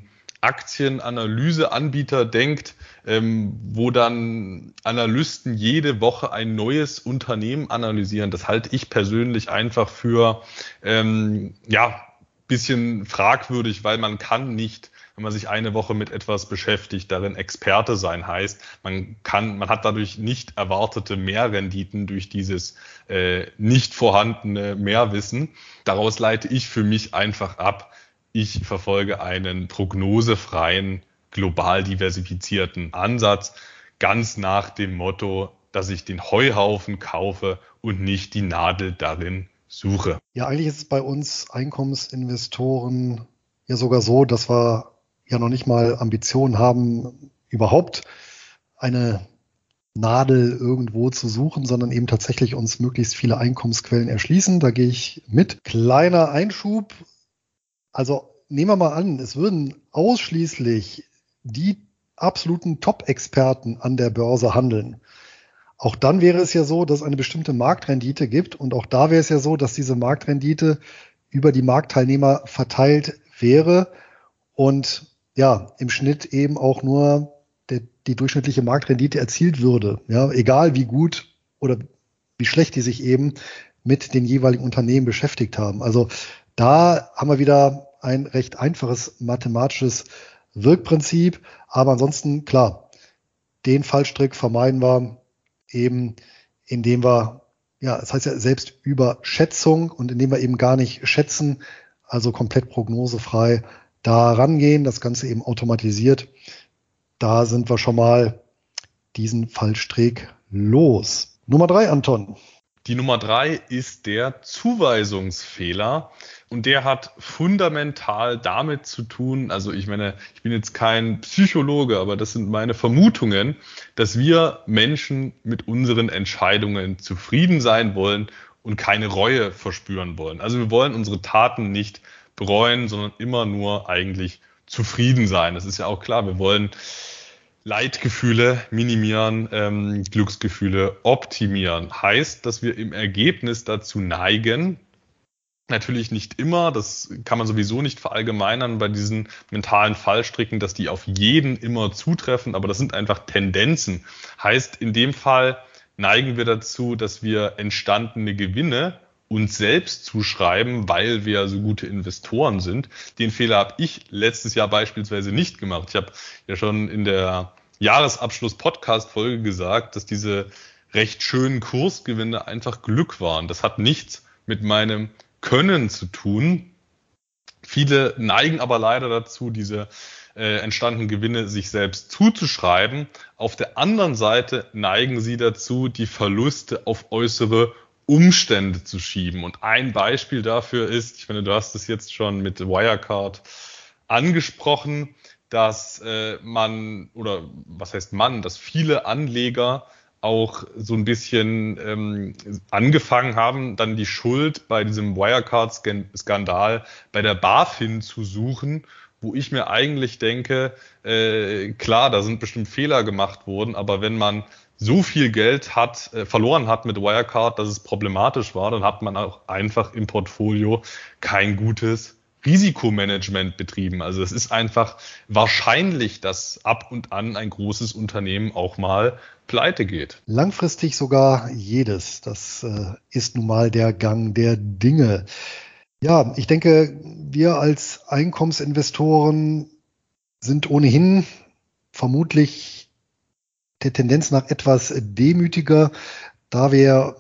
Speaker 2: Aktienanalyseanbieter denkt, wo dann Analysten jede Woche ein neues Unternehmen analysieren. Das halte ich persönlich einfach für bisschen fragwürdig, weil man kann nicht, wenn man sich eine Woche mit etwas beschäftigt, darin Experte sein. Heißt, man hat dadurch nicht erwartete Mehrrenditen durch dieses nicht vorhandene Mehrwissen. Daraus leite ich für mich einfach ab, ich verfolge einen prognosefreien, global diversifizierten Ansatz, ganz nach dem Motto, dass ich den Heuhaufen kaufe und nicht die Nadel darin suche.
Speaker 1: Ja, eigentlich ist es bei uns Einkommensinvestoren ja sogar so, dass wir ja noch nicht mal Ambitionen haben, überhaupt eine Nadel irgendwo zu suchen, sondern eben tatsächlich uns möglichst viele Einkommensquellen erschließen. Da gehe ich mit. Kleiner Einschub. Also nehmen wir mal an, es würden ausschließlich die absoluten Top-Experten an der Börse handeln. Auch dann wäre es ja so, dass es eine bestimmte Marktrendite gibt und auch da wäre es ja so, dass diese Marktrendite über die Marktteilnehmer verteilt wäre und ja, im Schnitt eben auch nur die durchschnittliche Marktrendite erzielt würde. Ja, egal wie gut oder wie schlecht die sich eben mit den jeweiligen Unternehmen beschäftigt haben. Also da haben wir wieder ein recht einfaches mathematisches Wirkprinzip. Aber ansonsten, klar, den Fallstrick vermeiden wir eben, indem wir, ja, es heißt ja Selbstüberschätzung und indem wir eben gar nicht schätzen, also komplett prognosefrei da rangehen, das Ganze eben automatisiert. Da sind wir schon mal diesen Fallstrick los. Nummer 3, Anton.
Speaker 2: Die Nummer 3 ist der Zuweisungsfehler und der hat fundamental damit zu tun, also ich meine, ich bin jetzt kein Psychologe, aber das sind meine Vermutungen, dass wir Menschen mit unseren Entscheidungen zufrieden sein wollen und keine Reue verspüren wollen. Also wir wollen unsere Taten nicht bereuen, sondern immer nur eigentlich zufrieden sein. Das ist ja auch klar, wir wollen Leidgefühle minimieren, Glücksgefühle optimieren. Heißt, dass wir im Ergebnis dazu neigen, natürlich nicht immer, das kann man sowieso nicht verallgemeinern bei diesen mentalen Fallstricken, dass die auf jeden immer zutreffen, aber das sind einfach Tendenzen. Heißt, in dem Fall neigen wir dazu, dass wir entstandene Gewinne uns selbst zuschreiben, weil wir so gute Investoren sind. Den Fehler habe ich letztes Jahr beispielsweise nicht gemacht. Ich habe ja schon in der Jahresabschluss-Podcast-Folge gesagt, dass diese recht schönen Kursgewinne einfach Glück waren. Das hat nichts mit meinem Können zu tun. Viele neigen aber leider dazu, diese entstandenen Gewinne sich selbst zuzuschreiben. Auf der anderen Seite neigen sie dazu, die Verluste auf äußere Umstände zu schieben. Und ein Beispiel dafür ist, ich finde, du hast es jetzt schon mit Wirecard angesprochen, dass dass viele Anleger auch so ein bisschen angefangen haben, dann die Schuld bei diesem Wirecard-Skandal bei der BaFin zu suchen, wo ich mir eigentlich denke, klar, da sind bestimmt Fehler gemacht worden, aber wenn man so viel Geld verloren hat mit Wirecard, dass es problematisch war, dann hat man auch einfach im Portfolio kein gutes Risikomanagement betrieben. Also es ist einfach wahrscheinlich, dass ab und an ein großes Unternehmen auch mal pleite geht.
Speaker 1: Langfristig sogar jedes. Das ist nun mal der Gang der Dinge. Ja, ich denke, wir als Einkommensinvestoren sind ohnehin vermutlich der Tendenz nach etwas demütiger, da wir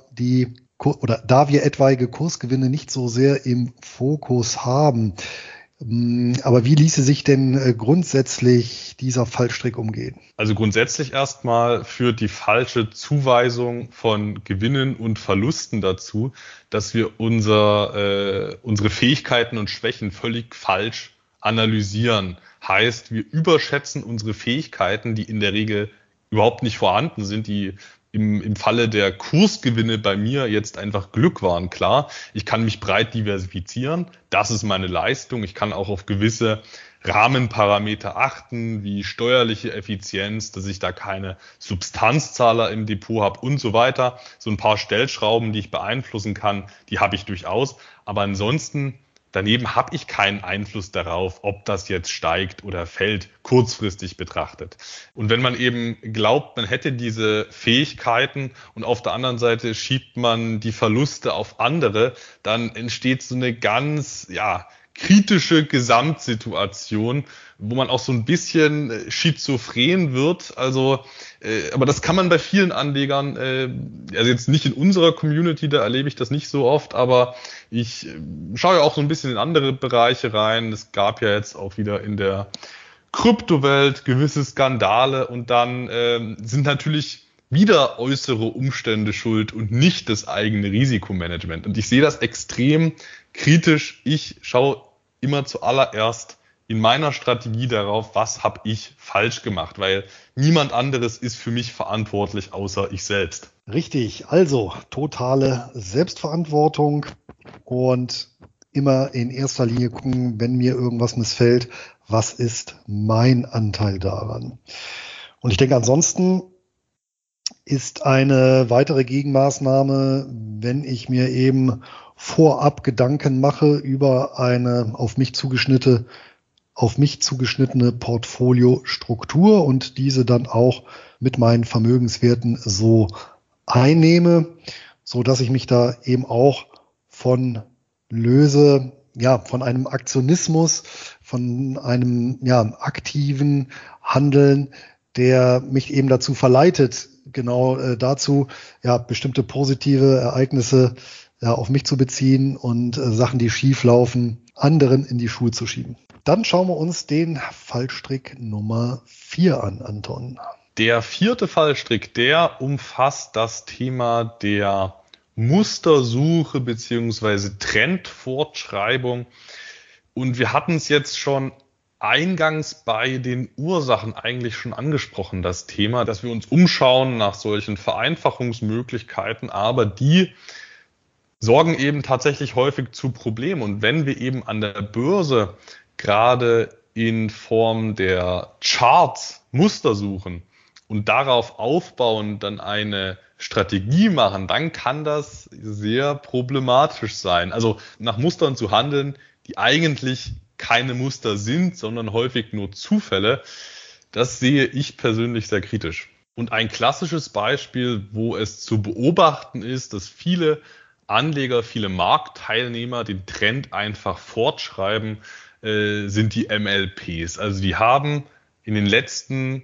Speaker 1: etwaige Kursgewinne nicht so sehr im Fokus haben. Aber wie ließe sich denn grundsätzlich dieser Fallstrick umgehen?
Speaker 2: Also grundsätzlich erstmal führt die falsche Zuweisung von Gewinnen und Verlusten dazu, dass wir unsere Fähigkeiten und Schwächen völlig falsch analysieren. Heißt, wir überschätzen unsere Fähigkeiten, die in der Regel überhaupt nicht vorhanden sind, die im Falle der Kursgewinne bei mir jetzt einfach Glück waren. Klar, ich kann mich breit diversifizieren, das ist meine Leistung. Ich kann auch auf gewisse Rahmenparameter achten, wie steuerliche Effizienz, dass ich da keine Substanzzahler im Depot habe und so weiter. So ein paar Stellschrauben, die ich beeinflussen kann, die habe ich durchaus. Aber ansonsten daneben habe ich keinen Einfluss darauf, ob das jetzt steigt oder fällt, kurzfristig betrachtet. Und wenn man eben glaubt, man hätte diese Fähigkeiten und auf der anderen Seite schiebt man die Verluste auf andere, dann entsteht so eine ganz, kritische Gesamtsituation, wo man auch so ein bisschen schizophren wird. Also, aber das kann man bei vielen Anlegern, also jetzt nicht in unserer Community, da erlebe ich das nicht so oft, aber ich schaue ja auch so ein bisschen in andere Bereiche rein. Es gab ja jetzt auch wieder in der Kryptowelt gewisse Skandale und dann sind natürlich wieder äußere Umstände schuld und nicht das eigene Risikomanagement. Und ich sehe das extrem kritisch. Ich schaue immer zuallererst in meiner Strategie darauf, was habe ich falsch gemacht, weil niemand anderes ist für mich verantwortlich, außer ich selbst.
Speaker 1: Richtig, also totale Selbstverantwortung und immer in erster Linie gucken, wenn mir irgendwas missfällt, was ist mein Anteil daran? Und ich denke, ansonsten ist eine weitere Gegenmaßnahme, wenn ich mir eben vorab Gedanken mache über eine auf mich zugeschnittene Portfoliostruktur und diese dann auch mit meinen Vermögenswerten so einnehme, so dass ich mich da eben auch von löse, von einem Aktionismus, von einem aktiven Handeln, der mich eben dazu verleitet, genau dazu, bestimmte positive Ereignisse auf mich zu beziehen und Sachen, die schief laufen, anderen in die Schuhe zu schieben. Dann schauen wir uns den Fallstrick Nummer 4 an, Anton.
Speaker 2: Der 4. Fallstrick, der umfasst das Thema der Mustersuche beziehungsweise Trendfortschreibung. Und wir hatten es jetzt schon eingangs bei den Ursachen eigentlich schon angesprochen, das Thema, dass wir uns umschauen nach solchen Vereinfachungsmöglichkeiten, aber die sorgen eben tatsächlich häufig zu Problemen. Und wenn wir eben an der Börse gerade in Form der Charts Muster suchen und darauf aufbauen, dann eine Strategie machen, dann kann das sehr problematisch sein. Also nach Mustern zu handeln, die eigentlich keine Muster sind, sondern häufig nur Zufälle, das sehe ich persönlich sehr kritisch. Und ein klassisches Beispiel, wo es zu beobachten ist, dass viele Anleger, viele Marktteilnehmer den Trend einfach fortschreiben, sind die MLPs. Also die haben in den letzten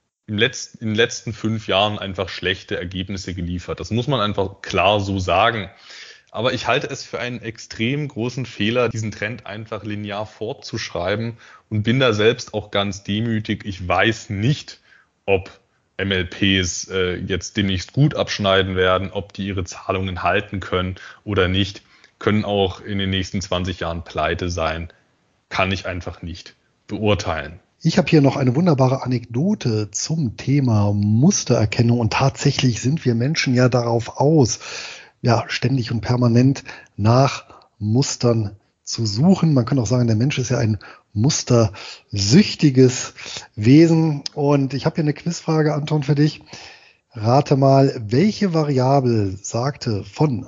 Speaker 2: 5 Jahren einfach schlechte Ergebnisse geliefert. Das muss man einfach klar so sagen. Aber ich halte es für einen extrem großen Fehler, diesen Trend einfach linear fortzuschreiben und bin da selbst auch ganz demütig. Ich weiß nicht, ob MLPs jetzt demnächst gut abschneiden werden, ob die ihre Zahlungen halten können oder nicht, können auch in den nächsten 20 Jahren pleite sein. Kann ich einfach nicht beurteilen.
Speaker 1: Ich habe hier noch eine wunderbare Anekdote zum Thema Mustererkennung und tatsächlich sind wir Menschen ja darauf aus, ständig und permanent nach Mustern zu suchen. Man kann auch sagen, der Mensch ist ja ein mustersüchtiges Wesen. Und ich habe hier eine Quizfrage, Anton, für dich. Rate mal, welche Variable sagte von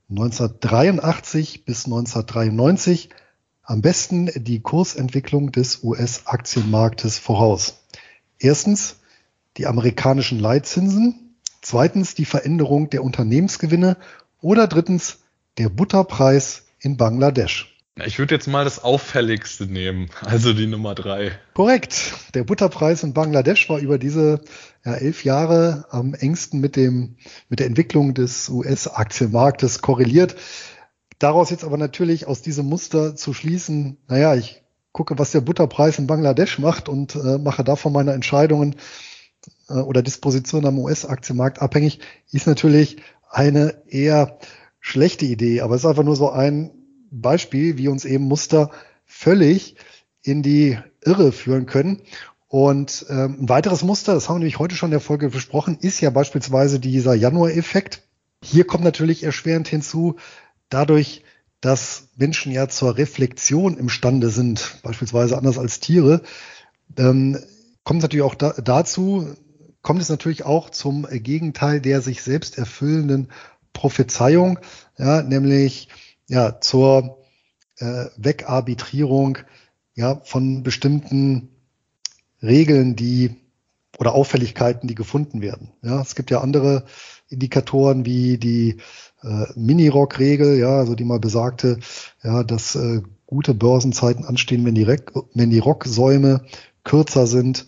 Speaker 1: 1983 bis 1993 am besten die Kursentwicklung des US-Aktienmarktes voraus? Erstens die amerikanischen Leitzinsen, zweitens die Veränderung der Unternehmensgewinne oder drittens der Butterpreis in Bangladesch.
Speaker 2: Ich würde jetzt mal das Auffälligste nehmen, also die Nummer 3.
Speaker 1: Korrekt. Der Butterpreis in Bangladesch war über diese 11 Jahre am engsten mit der Entwicklung des US-Aktienmarktes korreliert. Daraus jetzt aber natürlich aus diesem Muster zu schließen, ich gucke, was der Butterpreis in Bangladesch macht und mache davon meine Entscheidungen oder Dispositionen am US-Aktienmarkt abhängig, ist natürlich eine eher schlechte Idee. Aber es ist einfach nur so ein Beispiel, wie uns eben Muster völlig in die Irre führen können. Und ein weiteres Muster, das haben wir nämlich heute schon in der Folge besprochen, ist ja beispielsweise dieser Januar-Effekt. Hier kommt natürlich erschwerend hinzu, dadurch, dass Menschen ja zur Reflexion imstande sind, beispielsweise anders als Tiere, kommt natürlich auch kommt es natürlich auch zum Gegenteil der sich selbst erfüllenden Prophezeiung, nämlich zur Wegarbitrierung von bestimmten Regeln, oder Auffälligkeiten, die gefunden werden. Es gibt ja andere Indikatoren wie die Mini-Rock-Regel, also die mal besagte, dass gute Börsenzeiten anstehen, wenn die Rocksäume kürzer sind,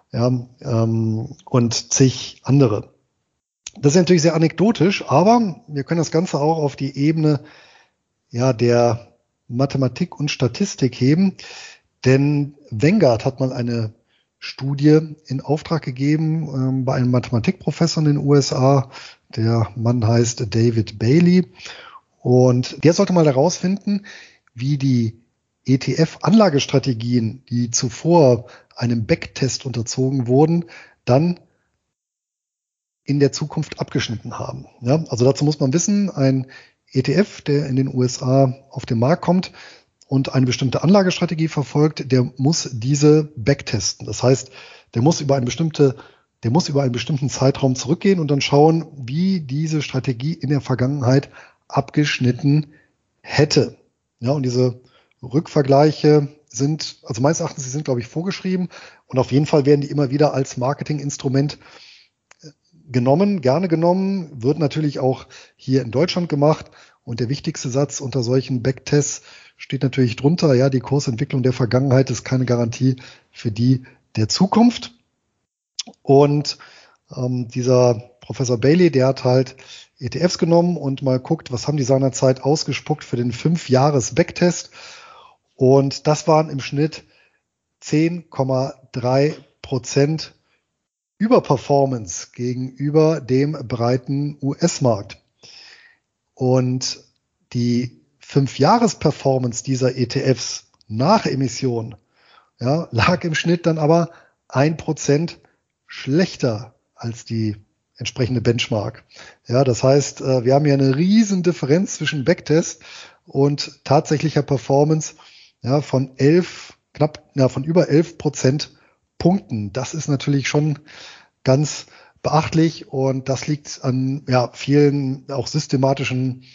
Speaker 1: und zig andere. Das ist natürlich sehr anekdotisch, aber wir können das Ganze auch auf die Ebene der Mathematik und Statistik heben, denn Vanguard hat mal eine Studie in Auftrag gegeben bei einem Mathematikprofessor in den USA. Der Mann heißt David Bailey und der sollte mal herausfinden, wie die ETF-Anlagestrategien, die zuvor einem Backtest unterzogen wurden, dann in der Zukunft abgeschnitten haben. Also dazu muss man wissen, ein ETF, der in den USA auf den Markt kommt und eine bestimmte Anlagestrategie verfolgt, der muss diese backtesten. Das heißt, der muss über einen bestimmten Zeitraum zurückgehen und dann schauen, wie diese Strategie in der Vergangenheit abgeschnitten hätte. Und diese Rückvergleiche sind, also meines Erachtens, sie sind, glaube ich, vorgeschrieben und auf jeden Fall werden die immer wieder als Marketinginstrument gerne genommen, wird natürlich auch hier in Deutschland gemacht Und der wichtigste Satz unter solchen Backtests steht natürlich drunter, ja, die Kursentwicklung der Vergangenheit ist keine Garantie für die der Zukunft. Und dieser Professor Bailey, der hat halt ETFs genommen und mal guckt, was haben die seinerzeit ausgespuckt für den 5-Jahres-Backtest. Und das waren im Schnitt 10,3% Überperformance gegenüber dem breiten US-Markt. Und die 5-Jahres-Performance dieser ETFs nach Emission, ja, lag im Schnitt dann aber 1% schlechter als die entsprechende Benchmark. Ja, das heißt, wir haben hier eine riesen Differenz zwischen Backtest und tatsächlicher Performance, ja, von über 11 Prozentpunkten. Das ist natürlich schon ganz beachtlich und das liegt an vielen auch systematischen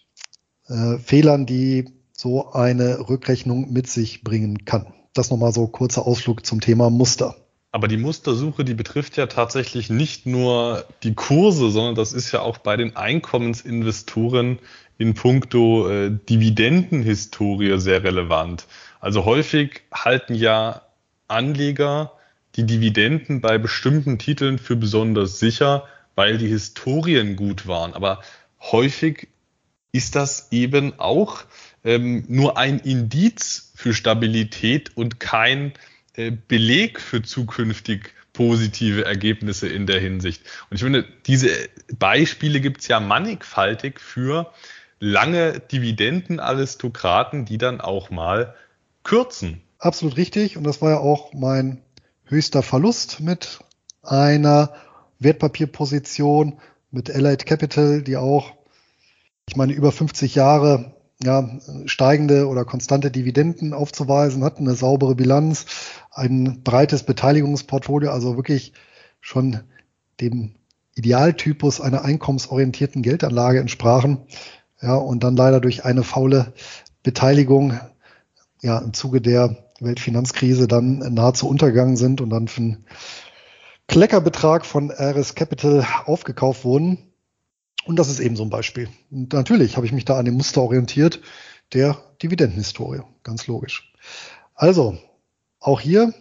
Speaker 1: Fehlern, die so eine Rückrechnung mit sich bringen kann. Das nochmal so kurzer Ausflug zum Thema Muster.
Speaker 2: Aber die Mustersuche, die betrifft ja tatsächlich nicht nur die Kurse, sondern das ist ja auch bei den Einkommensinvestoren in puncto Dividendenhistorie sehr relevant. Also häufig halten ja Anleger die Dividenden bei bestimmten Titeln für besonders sicher, weil die Historien gut waren. Aber häufig ist das eben auch nur ein Indiz für Stabilität und kein Beleg für zukünftig positive Ergebnisse in der Hinsicht. Und ich finde, diese Beispiele gibt es ja mannigfaltig für lange Dividendenaristokraten, die dann auch mal kürzen.
Speaker 1: Absolut richtig. Und das war ja auch mein höchster Verlust mit einer Wertpapierposition mit Allied Capital, die auch, ich meine, über 50 Jahre steigende oder konstante Dividenden aufzuweisen hatten, eine saubere Bilanz, ein breites Beteiligungsportfolio, also wirklich schon dem Idealtypus einer einkommensorientierten Geldanlage entsprachen. Ja, und dann leider durch eine faule Beteiligung im Zuge der Weltfinanzkrise dann nahezu untergegangen sind und dann für einen Kleckerbetrag von RS Capital aufgekauft wurden. Und das ist eben so ein Beispiel. Und natürlich habe ich mich da an dem Muster orientiert, der Dividendenhistorie. Ganz logisch. Also, auch hier,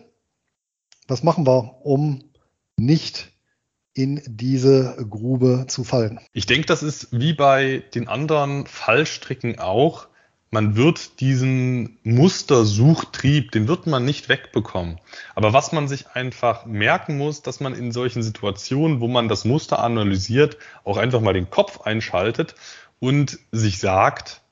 Speaker 1: was machen wir, um nicht in diese Grube zu fallen?
Speaker 2: Ich denke, das ist wie bei den anderen Fallstricken auch. Man wird diesen Mustersuchtrieb, den wird man nicht wegbekommen. Aber was man sich einfach merken muss, dass man in solchen Situationen, wo man das Muster analysiert, auch einfach mal den Kopf einschaltet und sich sagt,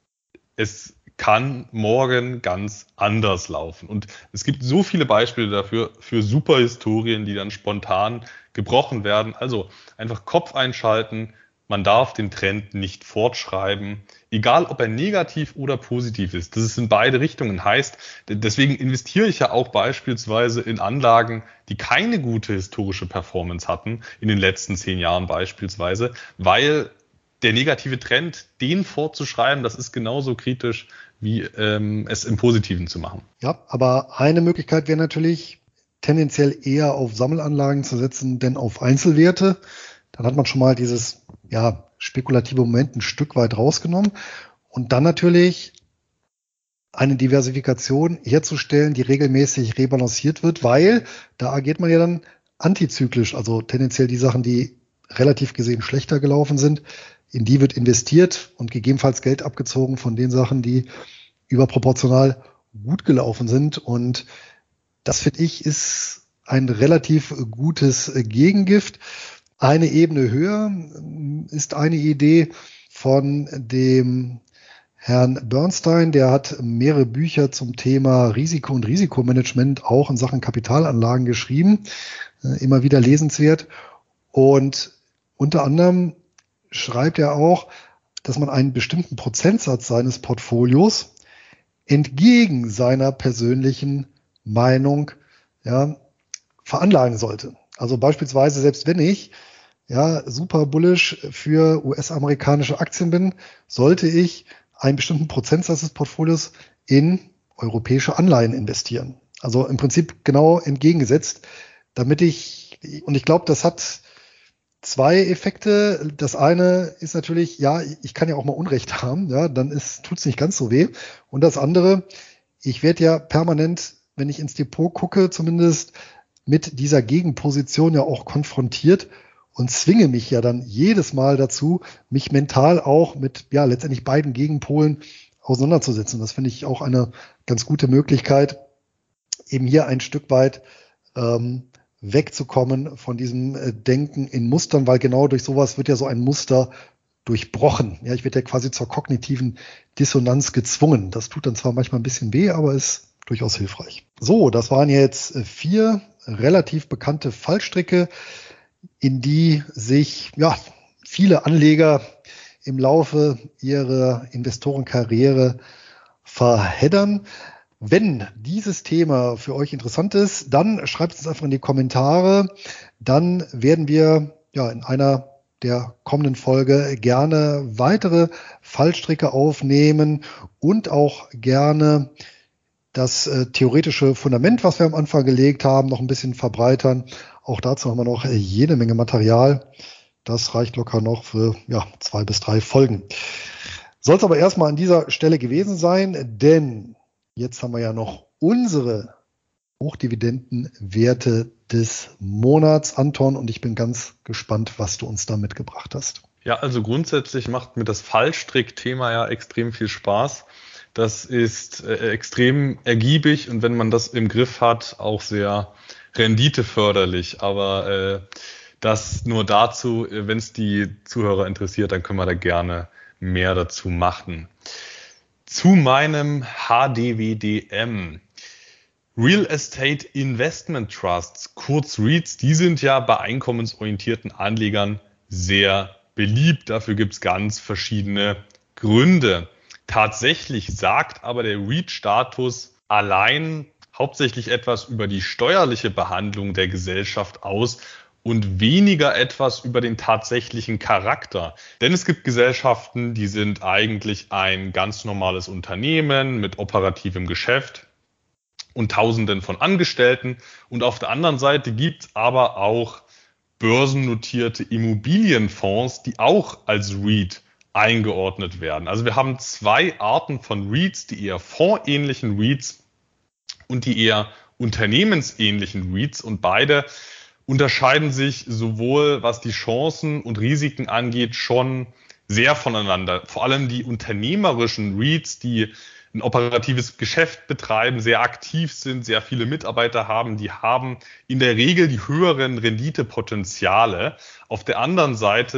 Speaker 2: es kann morgen ganz anders laufen. Und es gibt so viele Beispiele dafür, für Superhistorien, die dann spontan gebrochen werden. Also einfach Kopf einschalten. Man darf den Trend nicht fortschreiben, egal ob er negativ oder positiv ist. Das ist in beide Richtungen. Heißt, deswegen investiere ich ja auch beispielsweise in Anlagen, die keine gute historische Performance hatten, in den letzten 10 Jahren beispielsweise, weil der negative Trend, den fortzuschreiben, das ist genauso kritisch, wie es im Positiven zu machen.
Speaker 1: Ja, aber eine Möglichkeit wäre natürlich, tendenziell eher auf Sammelanlagen zu setzen, denn auf Einzelwerte. Dann hat man schon mal dieses spekulative Moment ein Stück weit rausgenommen und dann natürlich eine Diversifikation herzustellen, die regelmäßig rebalanciert wird, weil da agiert man ja dann antizyklisch, also tendenziell die Sachen, die relativ gesehen schlechter gelaufen sind, in die wird investiert und gegebenenfalls Geld abgezogen von den Sachen, die überproportional gut gelaufen sind. Und das, finde ich, ist ein relativ gutes Gegengift. Eine Ebene höher ist eine Idee von dem Herrn Bernstein, der hat mehrere Bücher zum Thema Risiko und Risikomanagement auch in Sachen Kapitalanlagen geschrieben, immer wieder lesenswert. Und unter anderem schreibt er auch, dass man einen bestimmten Prozentsatz seines Portfolios entgegen seiner persönlichen Meinung veranlagen sollte. Also beispielsweise, selbst wenn ich super bullish für US-amerikanische Aktien bin, sollte ich einen bestimmten Prozentsatz des Portfolios in europäische Anleihen investieren. Also im Prinzip genau entgegengesetzt, damit ich glaube, das hat zwei Effekte. Das eine ist natürlich, ja, ich kann ja auch mal Unrecht haben, ja, dann tut's nicht ganz so weh. Und das andere, ich werde ja permanent, wenn ich ins Depot gucke, zumindest mit dieser Gegenposition ja auch konfrontiert und zwinge mich ja dann jedes Mal dazu, mich mental auch mit, ja, letztendlich beiden Gegenpolen auseinanderzusetzen. Das finde ich auch eine ganz gute Möglichkeit, eben hier ein Stück weit wegzukommen von diesem Denken in Mustern, weil genau durch sowas wird ja so ein Muster durchbrochen. Ja, ich werde ja quasi zur kognitiven Dissonanz gezwungen. Das tut dann zwar manchmal ein bisschen weh, aber ist durchaus hilfreich. So, das waren jetzt 4 relativ bekannte Fallstricke, in die sich ja viele Anleger im Laufe ihrer Investorenkarriere verheddern. Wenn dieses Thema für euch interessant ist, dann schreibt es uns einfach in die Kommentare. Dann werden wir ja in einer der kommenden Folge gerne weitere Fallstricke aufnehmen und auch gerne das theoretische Fundament, was wir am Anfang gelegt haben, noch ein bisschen verbreitern. Auch dazu haben wir noch jede Menge Material. Das reicht locker noch für 2 bis 3 Folgen. Soll es aber erstmal an dieser Stelle gewesen sein, denn jetzt haben wir ja noch unsere Hochdividendenwerte des Monats, Anton, und ich bin ganz gespannt, was du uns da mitgebracht hast.
Speaker 2: Ja, also grundsätzlich macht mir das Fallstrick-Thema ja extrem viel Spaß. Das ist extrem ergiebig und wenn man das im Griff hat, auch sehr renditeförderlich. Aber das nur dazu, wenn es die Zuhörer interessiert, dann können wir da gerne mehr dazu machen. Zu meinem HDWDM. Real Estate Investment Trusts, kurz REITs, die sind ja bei einkommensorientierten Anlegern sehr beliebt. Dafür gibt es ganz verschiedene Gründe. Tatsächlich sagt aber der REIT-Status allein hauptsächlich etwas über die steuerliche Behandlung der Gesellschaft aus und weniger etwas über den tatsächlichen Charakter. Denn es gibt Gesellschaften, die sind eigentlich ein ganz normales Unternehmen mit operativem Geschäft und Tausenden von Angestellten. Und auf der anderen Seite gibt es aber auch börsennotierte Immobilienfonds, die auch als REIT eingeordnet werden. Also wir haben 2 Arten von REITs, die eher fondsähnlichen REITs und die eher unternehmensähnlichen REITs. Und beide unterscheiden sich sowohl, was die Chancen und Risiken angeht, schon sehr voneinander. Vor allem die unternehmerischen REITs, die ein operatives Geschäft betreiben, sehr aktiv sind, sehr viele Mitarbeiter haben, die haben in der Regel die höheren Renditepotenziale. Auf der anderen Seite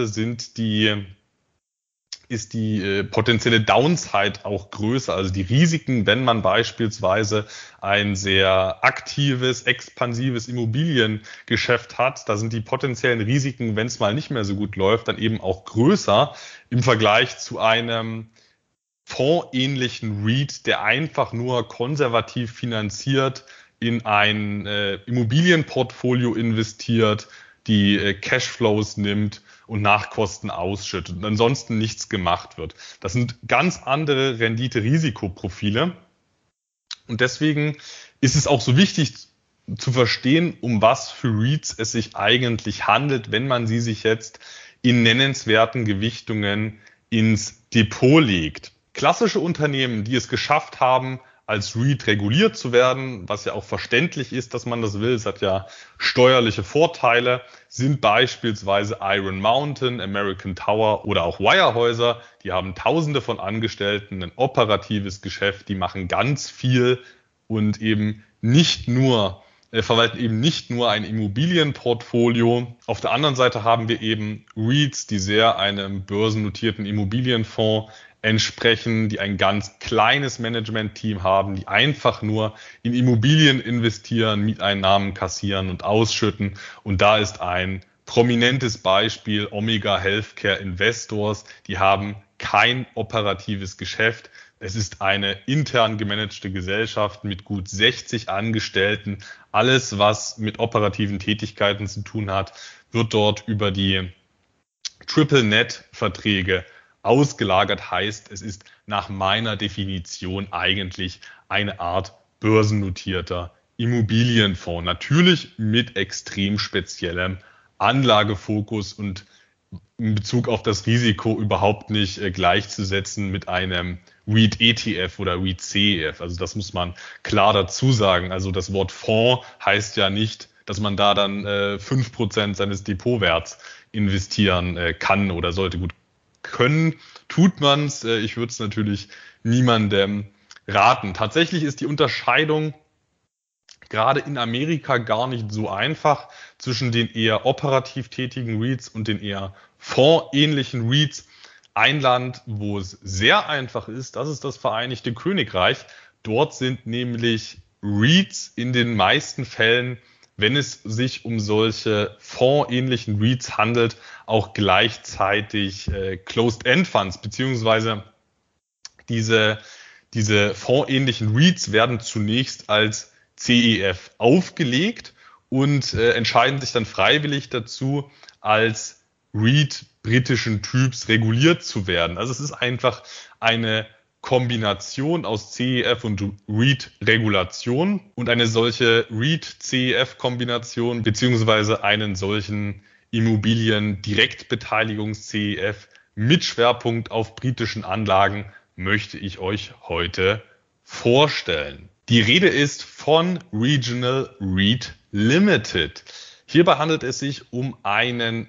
Speaker 2: ist die potenzielle Downside auch größer. Also die Risiken, wenn man beispielsweise ein sehr aktives, expansives Immobiliengeschäft hat, da sind die potenziellen Risiken, wenn es mal nicht mehr so gut läuft, dann eben auch größer im Vergleich zu einem fondsähnlichen REIT, der einfach nur konservativ finanziert in ein Immobilienportfolio investiert, die Cashflows nimmt und Nachkosten ausschüttet und ansonsten nichts gemacht wird. Das sind ganz andere Rendite-Risikoprofile und deswegen ist es auch so wichtig zu verstehen, um was für REITs es sich eigentlich handelt, wenn man sie sich jetzt in nennenswerten Gewichtungen ins Depot legt. Klassische Unternehmen, die es geschafft haben, als REIT reguliert zu werden, was ja auch verständlich ist, dass man das will, es hat ja steuerliche Vorteile, sind beispielsweise Iron Mountain, American Tower oder auch Weyerhaeuser. Die haben Tausende von Angestellten, ein operatives Geschäft, die machen ganz viel und eben verwalten eben nicht nur ein Immobilienportfolio. Auf der anderen Seite haben wir eben REITs, die sehr einem börsennotierten Immobilienfonds entsprechen, die ein ganz kleines Management-Team haben, die einfach nur in Immobilien investieren, Mieteinnahmen kassieren und ausschütten. Und da ist ein prominentes Beispiel Omega Healthcare Investors. Die haben kein operatives Geschäft. Es ist eine intern gemanagte Gesellschaft mit gut 60 Angestellten. Alles, was mit operativen Tätigkeiten zu tun hat, wird dort über die Triple-Net-Verträge ausgelagert, heißt, es ist nach meiner Definition eigentlich eine Art börsennotierter Immobilienfonds. Natürlich mit extrem speziellem Anlagefokus und in Bezug auf das Risiko überhaupt nicht gleichzusetzen mit einem REIT-ETF oder REIT-CEF. Also das muss man klar dazu sagen. Also das Wort Fonds heißt ja nicht, dass man da dann 5% seines Depotwerts investieren kann oder sollte. Gut, können tut man's. Ich würde es natürlich niemandem raten. Tatsächlich ist die Unterscheidung gerade in Amerika gar nicht so einfach zwischen den eher operativ tätigen REITs und den eher fondsähnlichen REITs. Ein Land, wo es sehr einfach ist, das ist das Vereinigte Königreich. Dort sind nämlich REITs in den meisten Fällen, wenn es sich um solche fondsähnlichen REITs handelt, auch gleichzeitig Closed-End-Funds, beziehungsweise diese fondsähnlichen REITs werden zunächst als CEF aufgelegt und entscheiden sich dann freiwillig dazu, als REIT britischen Typs reguliert zu werden. Also es ist einfach eine Kombination aus CEF und REIT-Regulation und eine solche REIT-CEF-Kombination beziehungsweise einen solchen Immobilien-Direktbeteiligungs-CEF mit Schwerpunkt auf britischen Anlagen möchte ich euch heute vorstellen. Die Rede ist von Regional REIT Limited. Hierbei handelt es sich um einen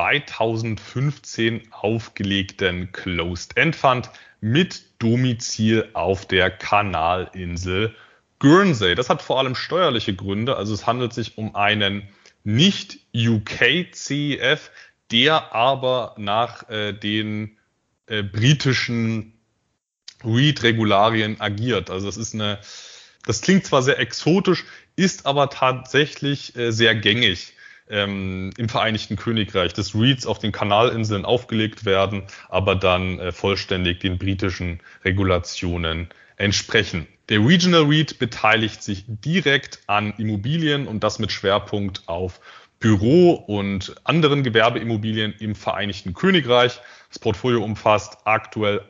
Speaker 2: 2015 aufgelegten Closed-End Fund mit Domizil auf der Kanalinsel Guernsey. Das hat vor allem steuerliche Gründe. Also es handelt sich um einen Nicht-UK-CEF, der aber nach den britischen REIT-Regularien agiert. Also das klingt zwar sehr exotisch, ist aber tatsächlich sehr gängig im Vereinigten Königreich, dass REITs auf den Kanalinseln aufgelegt werden, aber dann vollständig den britischen Regulationen entsprechen. Der Regional REIT beteiligt sich direkt an Immobilien und das mit Schwerpunkt auf Büro- und anderen Gewerbeimmobilien im Vereinigten Königreich. Das Portfolio umfasst aktuell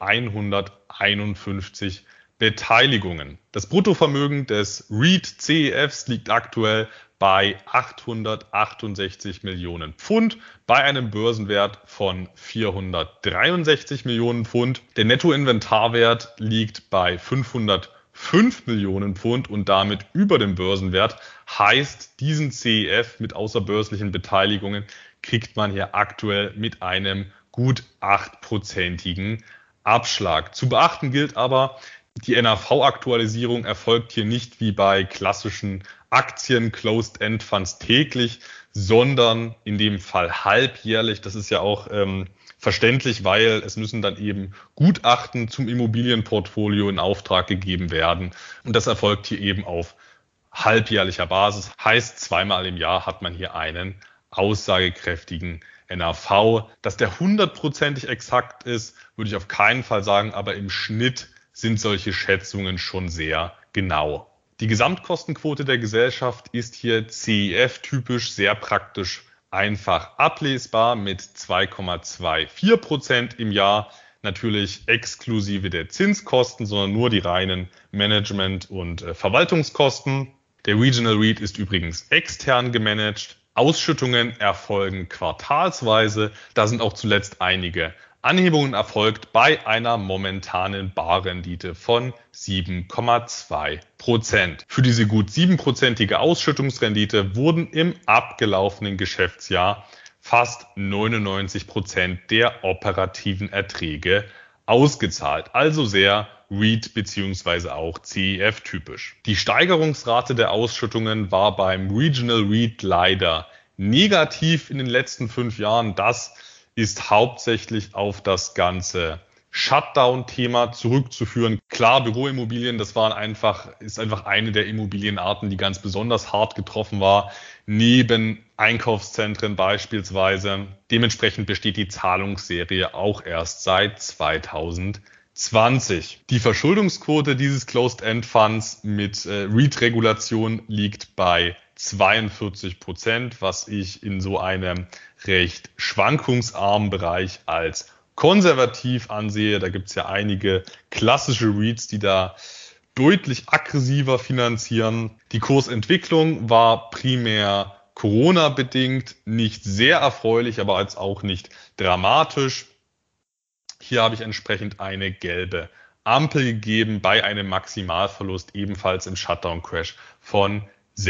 Speaker 2: 151 Beteiligungen. Das Bruttovermögen des REIT-CEFs liegt aktuell bei 868 Millionen Pfund bei einem Börsenwert von 463 Millionen Pfund. Der Nettoinventarwert liegt bei 505 Millionen Pfund und damit über dem Börsenwert. Heißt, diesen CEF mit außerbörslichen Beteiligungen kriegt man hier aktuell mit einem gut 8%igen Abschlag. Zu beachten gilt aber, die NAV-Aktualisierung erfolgt hier nicht wie bei klassischen Aktien-Closed-End-Funds täglich, sondern in dem Fall halbjährlich. Das ist ja auch verständlich, weil es müssen dann eben Gutachten zum Immobilienportfolio in Auftrag gegeben werden. Und das erfolgt hier eben auf halbjährlicher Basis. Heißt, zweimal im Jahr hat man hier einen aussagekräftigen NAV. Dass der 100%ig exakt ist, würde ich auf keinen Fall sagen, aber im Schnitt sind solche Schätzungen schon sehr genau. Die Gesamtkostenquote der Gesellschaft ist hier CEF-typisch sehr praktisch einfach ablesbar mit 2,24% im Jahr. Natürlich exklusive der Zinskosten, sondern nur die reinen Management- und Verwaltungskosten. Der Regional REIT ist übrigens extern gemanagt. Ausschüttungen erfolgen quartalsweise. Da sind auch zuletzt einige Anhebungen erfolgt bei einer momentanen Barrendite von 7,2%. Für diese gut 7%ige Ausschüttungsrendite wurden im abgelaufenen Geschäftsjahr fast 99% der operativen Erträge ausgezahlt. Also sehr REIT bzw. auch CEF-typisch. Die Steigerungsrate der Ausschüttungen war beim Regional REIT leider negativ in den letzten 5 Jahren. Das ist hauptsächlich auf das ganze Shutdown-Thema zurückzuführen. Klar, Büroimmobilien, ist einfach eine der Immobilienarten, die ganz besonders hart getroffen war, neben Einkaufszentren beispielsweise. Dementsprechend besteht die Zahlungsserie auch erst seit 2020. Die Verschuldungsquote dieses Closed-End-Funds mit REIT-Regulation liegt bei 42%, was ich in so einem recht schwankungsarmen Bereich als konservativ ansehe. Da gibt es ja einige klassische REITs, die da deutlich aggressiver finanzieren. Die Kursentwicklung war primär Corona-bedingt nicht sehr erfreulich, aber jetzt auch nicht dramatisch. Hier habe ich entsprechend eine gelbe Ampel gegeben bei einem Maximalverlust ebenfalls im Shutdown-Crash von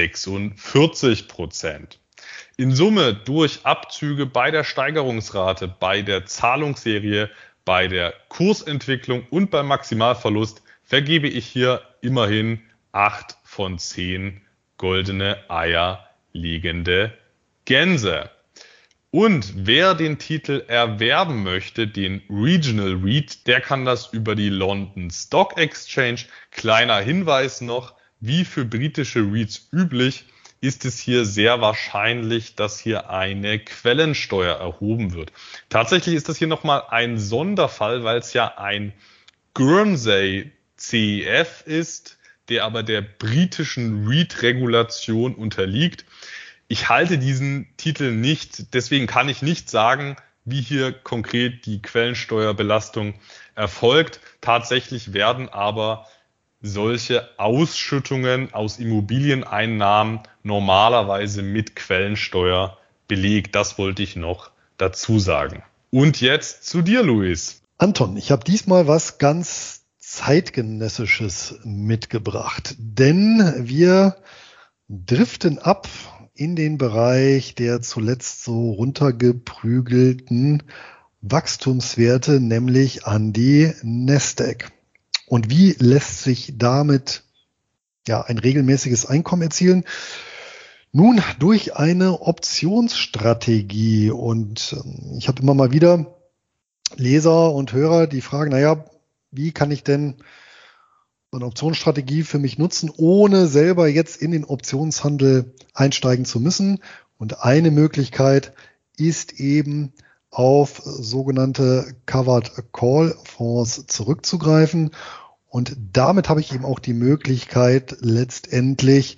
Speaker 2: 46%. In Summe durch Abzüge bei der Steigerungsrate, bei der Zahlungsserie, bei der Kursentwicklung und beim Maximalverlust vergebe ich hier immerhin 8 von 10 goldene Eier liegende Gänse. Und wer den Titel erwerben möchte, den Regional REIT, der kann das über die London Stock Exchange. Kleiner Hinweis noch, wie für britische REITs üblich, ist es hier sehr wahrscheinlich, dass hier eine Quellensteuer erhoben wird. Tatsächlich ist das hier nochmal ein Sonderfall, weil es ja ein Guernsey CEF ist, der aber der britischen REIT-Regulation unterliegt. Ich halte diesen Titel nicht, deswegen kann ich nicht sagen, wie hier konkret die Quellensteuerbelastung erfolgt. Tatsächlich werden aber solche Ausschüttungen aus Immobilieneinnahmen normalerweise mit Quellensteuer belegt. Das wollte ich noch dazu sagen. Und jetzt zu dir, Luis.
Speaker 1: Anton, ich habe diesmal was ganz Zeitgenössisches mitgebracht, denn wir driften ab in den Bereich der zuletzt so runtergeprügelten Wachstumswerte, nämlich an die Nasdaq. Und wie lässt sich damit ein regelmäßiges Einkommen erzielen? Nun, durch eine Optionsstrategie. Und ich habe immer mal wieder Leser und Hörer, die fragen, wie kann ich denn eine Optionsstrategie für mich nutzen, ohne selber jetzt in den Optionshandel einsteigen zu müssen? Und eine Möglichkeit ist eben auf sogenannte Covered Call Fonds zurückzugreifen. Und damit habe ich eben auch die Möglichkeit, letztendlich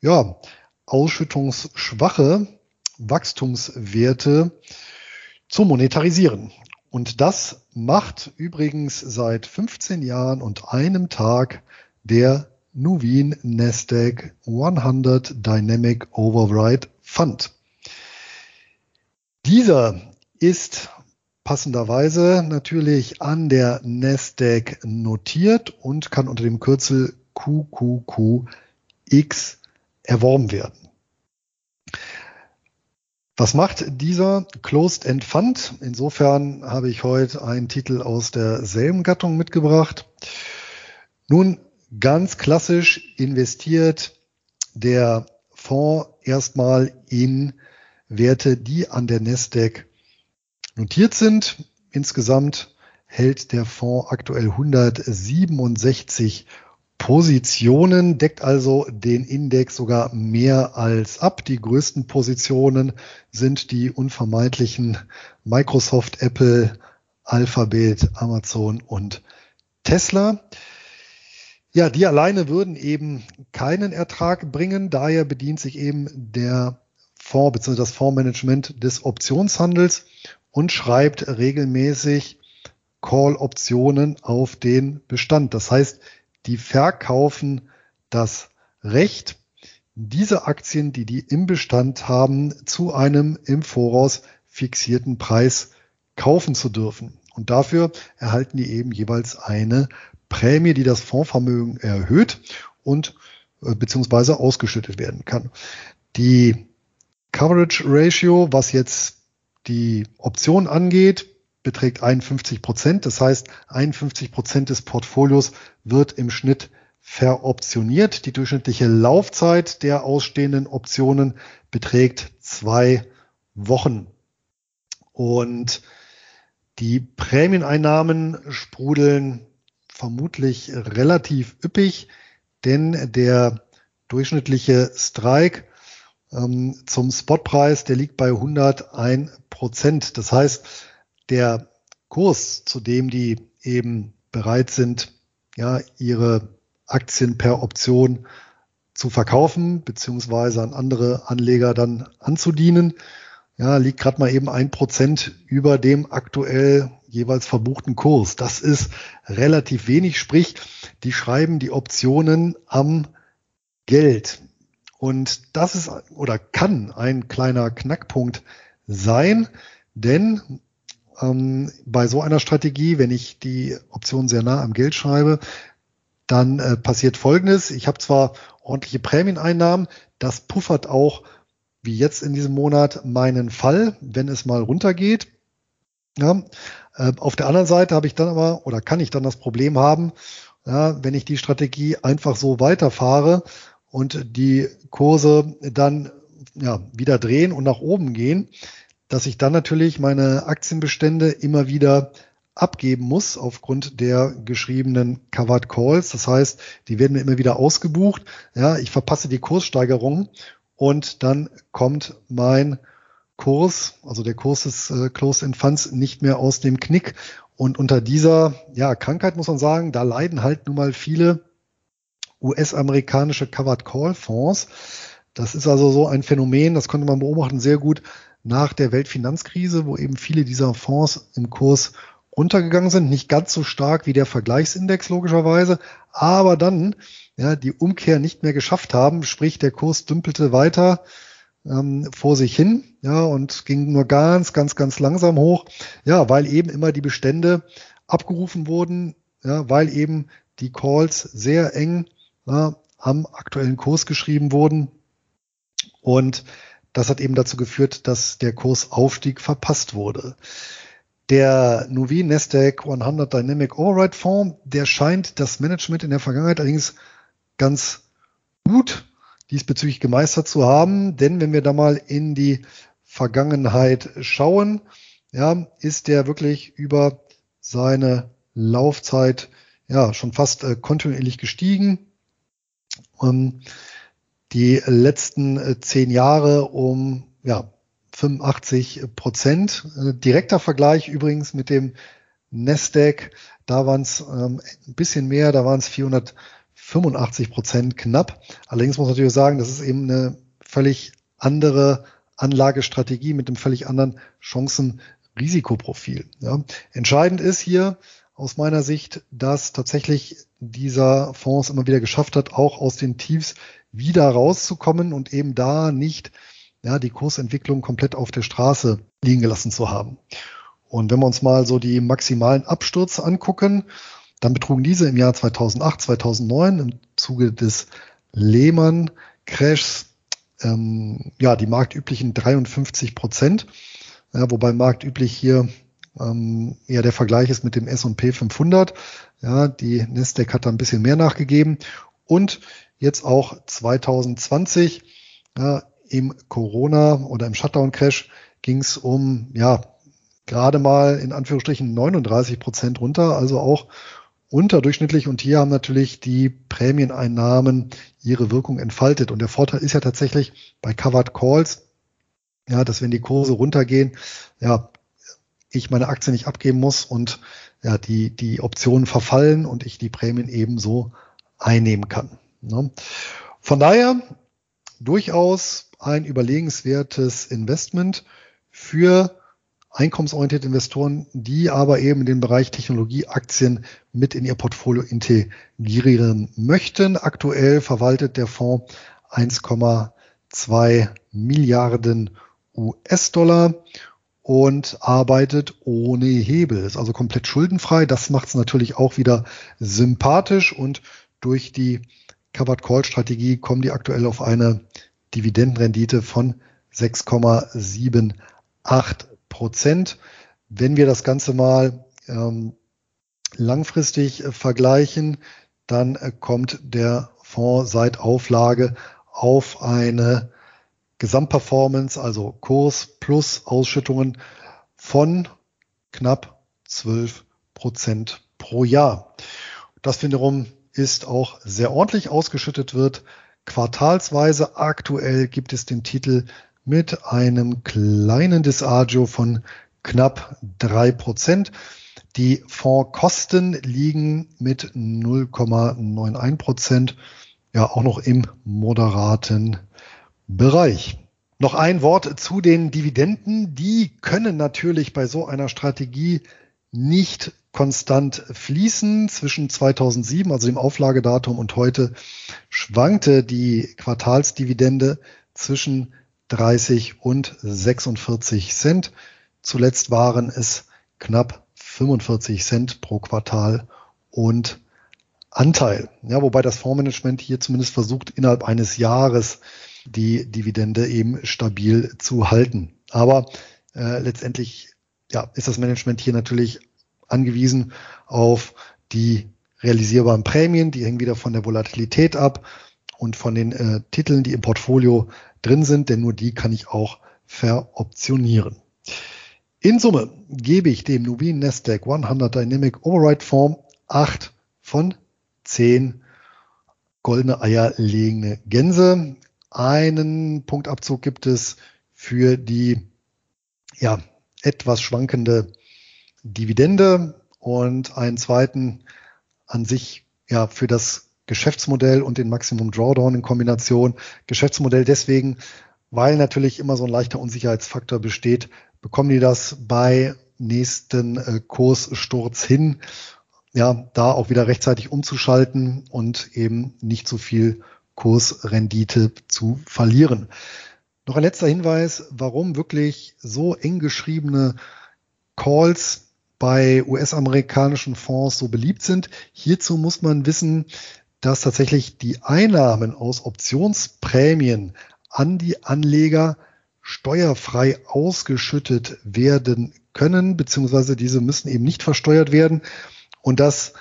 Speaker 1: ausschüttungsschwache Wachstumswerte zu monetarisieren. Und das macht übrigens seit 15 Jahren und einem Tag der Nuveen Nasdaq 100 Dynamic Override Fund. Dieser ist passenderweise natürlich an der Nasdaq notiert und kann unter dem Kürzel QQQX erworben werden. Was macht dieser Closed-End Fund? Insofern habe ich heute einen Titel aus derselben Gattung mitgebracht. Nun, ganz klassisch investiert der Fonds erstmal in Werte, die an der Nasdaq notiert sind. Insgesamt hält der Fonds aktuell 167 Positionen, deckt also den Index sogar mehr als ab. Die größten Positionen sind die unvermeidlichen Microsoft, Apple, Alphabet, Amazon und Tesla. Ja, die alleine würden eben keinen Ertrag bringen. Daher bedient sich eben der Fonds bzw. das Fondsmanagement des Optionshandels und schreibt regelmäßig Call-Optionen auf den Bestand. Das heißt, die verkaufen das Recht, diese Aktien, die im Bestand haben, zu einem im Voraus fixierten Preis kaufen zu dürfen. Und dafür erhalten die eben jeweils eine Prämie, die das Fondsvermögen erhöht und beziehungsweise ausgeschüttet werden kann. Die Coverage Ratio, was jetzt die Option angeht, beträgt 51%. Das heißt, 51% des Portfolios wird im Schnitt veroptioniert. Die durchschnittliche Laufzeit der ausstehenden Optionen beträgt 2 Wochen. Und die Prämieneinnahmen sprudeln vermutlich relativ üppig, denn der durchschnittliche Strike zum Spotpreis, der liegt bei 101%. Das heißt, der Kurs, zu dem die eben bereit sind, ihre Aktien per Option zu verkaufen, beziehungsweise an andere Anleger dann anzudienen, liegt gerade mal eben 1% über dem aktuell jeweils verbuchten Kurs. Das ist relativ wenig, sprich, die schreiben die Optionen am Geld. Und das ist oder kann ein kleiner Knackpunkt sein, denn bei so einer Strategie, wenn ich die Option sehr nah am Geld schreibe, dann passiert Folgendes. Ich habe zwar ordentliche Prämieneinnahmen, das puffert auch, wie jetzt in diesem Monat, meinen Fall, wenn es mal runtergeht. Ja, auf der anderen Seite habe ich dann aber oder kann ich dann das Problem haben, ja, wenn ich die Strategie einfach so weiterfahre und die Kurse dann wieder drehen und nach oben gehen, dass ich dann natürlich meine Aktienbestände immer wieder abgeben muss aufgrund der geschriebenen Covered Calls. Das heißt, die werden mir immer wieder ausgebucht. Ja, ich verpasse die Kurssteigerung und dann kommt mein Kurs, also der Kurs des Closed-End Funds, nicht mehr aus dem Knick. Und unter dieser Krankheit muss man sagen, da leiden halt nun mal viele US-amerikanische Covered Call Fonds. Das ist also so ein Phänomen, das konnte man beobachten sehr gut nach der Weltfinanzkrise, wo eben viele dieser Fonds im Kurs runtergegangen sind. Nicht ganz so stark wie der Vergleichsindex logischerweise, aber dann die Umkehr nicht mehr geschafft haben, sprich der Kurs dümpelte weiter vor sich hin, und ging nur ganz, ganz, ganz langsam hoch, weil eben immer die Bestände abgerufen wurden, weil eben die Calls sehr eng am aktuellen Kurs geschrieben wurden. Und das hat eben dazu geführt, dass der Kursaufstieg verpasst wurde. Der Nuveen Nasdaq 100 Dynamic Override Fonds, der scheint das Management in der Vergangenheit allerdings ganz gut diesbezüglich gemeistert zu haben. Denn wenn wir da mal in die Vergangenheit schauen, ist der wirklich über seine Laufzeit schon fast kontinuierlich gestiegen. Die letzten 10 Jahre um 85%. Direkter Vergleich übrigens mit dem Nasdaq, da waren es ein bisschen mehr, da waren es 485% knapp. Allerdings muss man natürlich sagen, das ist eben eine völlig andere Anlagestrategie mit einem völlig anderen Chancen-Risikoprofil. Entscheidend ist hier aus meiner Sicht, dass tatsächlich dieser Fonds immer wieder geschafft hat, auch aus den Tiefs wieder rauszukommen und eben da nicht die Kursentwicklung komplett auf der Straße liegen gelassen zu haben. Und wenn wir uns mal so die maximalen Abstürze angucken, dann betrugen diese im Jahr 2008, 2009 im Zuge des Lehman-Crashs die marktüblichen 53%, wobei marktüblich hier eher der Vergleich ist mit dem S&P 500. Die Nasdaq hat da ein bisschen mehr nachgegeben. Und jetzt auch 2020 im Corona- oder im Shutdown-Crash ging es um gerade mal in Anführungsstrichen 39% runter, also auch unterdurchschnittlich. Und hier haben natürlich die Prämieneinnahmen ihre Wirkung entfaltet. Und der Vorteil ist ja tatsächlich bei Covered Calls, dass wenn die Kurse runtergehen, ich meine Aktie nicht abgeben muss und die Optionen verfallen und ich die Prämien ebenso einnehmen kann. Von daher durchaus ein überlegenswertes Investment für einkommensorientierte Investoren, die aber eben in den Bereich Technologieaktien mit in ihr Portfolio integrieren möchten. Aktuell verwaltet der Fonds 1,2 Milliarden US-Dollar und arbeitet ohne Hebel. Ist also komplett schuldenfrei. Das macht es natürlich auch wieder sympathisch und durch die Covered Call Strategie kommen die aktuell auf eine Dividendenrendite von 6,78%. Wenn wir das Ganze mal langfristig vergleichen, dann kommt der Fonds seit Auflage auf eine Gesamtperformance, also Kurs plus Ausschüttungen von knapp 12% pro Jahr. Das wiederum ist auch sehr ordentlich ausgeschüttet wird. Quartalsweise aktuell gibt es den Titel mit einem kleinen Disagio von knapp 3%. Die Fondskosten liegen mit 0,91% auch noch im moderaten Bereich. Noch ein Wort zu den Dividenden. Die können natürlich bei so einer Strategie nicht konstant fließen. Zwischen 2007, also dem Auflagedatum, und heute schwankte die Quartalsdividende zwischen 30 und 46 Cent. Zuletzt waren es knapp 45 Cent pro Quartal und Anteil. Ja, wobei das Fondsmanagement hier zumindest versucht, innerhalb eines Jahres die Dividende eben stabil zu halten. Aber letztendlich ist das Management hier natürlich angewiesen auf die realisierbaren Prämien. Die hängen wieder von der Volatilität ab und von den Titeln, die im Portfolio drin sind, denn nur die kann ich auch veroptionieren. In Summe gebe ich dem Nuveen Nasdaq 100 Dynamic Override Fonds 8 von 10 goldene Eier legende Gänse. Einen Punktabzug gibt es für die etwas schwankende Dividende und einen zweiten an sich für das Geschäftsmodell und den Maximum Drawdown in Kombination. Geschäftsmodell deswegen, weil natürlich immer so ein leichter Unsicherheitsfaktor besteht. Bekommen die das bei nächsten Kurssturz hin, da auch wieder rechtzeitig umzuschalten und eben nicht so viel Kursrendite zu verlieren. Noch ein letzter Hinweis, warum wirklich so eng geschriebene Calls bei US-amerikanischen Fonds so beliebt sind. Hierzu muss man wissen, dass tatsächlich die Einnahmen aus Optionsprämien an die Anleger steuerfrei ausgeschüttet werden können, beziehungsweise diese müssen eben nicht versteuert werden. Und das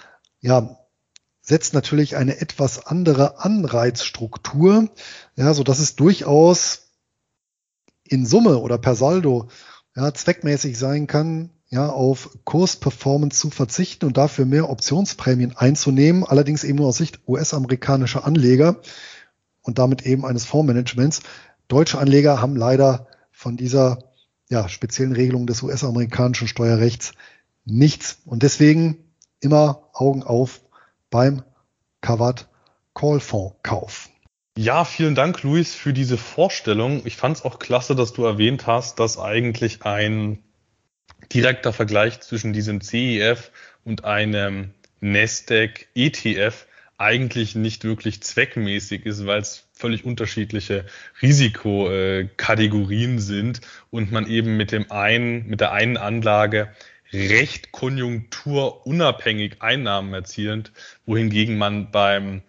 Speaker 1: setzt natürlich eine etwas andere Anreizstruktur, so dass es durchaus in Summe oder per Saldo zweckmäßig sein kann, auf Kursperformance zu verzichten und dafür mehr Optionsprämien einzunehmen, allerdings eben nur aus Sicht US-amerikanischer Anleger und damit eben eines Fondsmanagements. Deutsche Anleger haben leider von dieser speziellen Regelung des US-amerikanischen Steuerrechts nichts und deswegen immer Augen auf beim Covered Call Fonds Kauf.
Speaker 2: Ja, vielen Dank, Luis, für diese Vorstellung. Ich fand es auch klasse, dass du erwähnt hast, dass eigentlich ein direkter Vergleich zwischen diesem CEF und einem Nasdaq ETF eigentlich nicht wirklich zweckmäßig ist, weil es völlig unterschiedliche Risikokategorien sind und man eben mit der einen Anlage recht konjunkturunabhängig Einnahmen erzielt, wohingegen man beim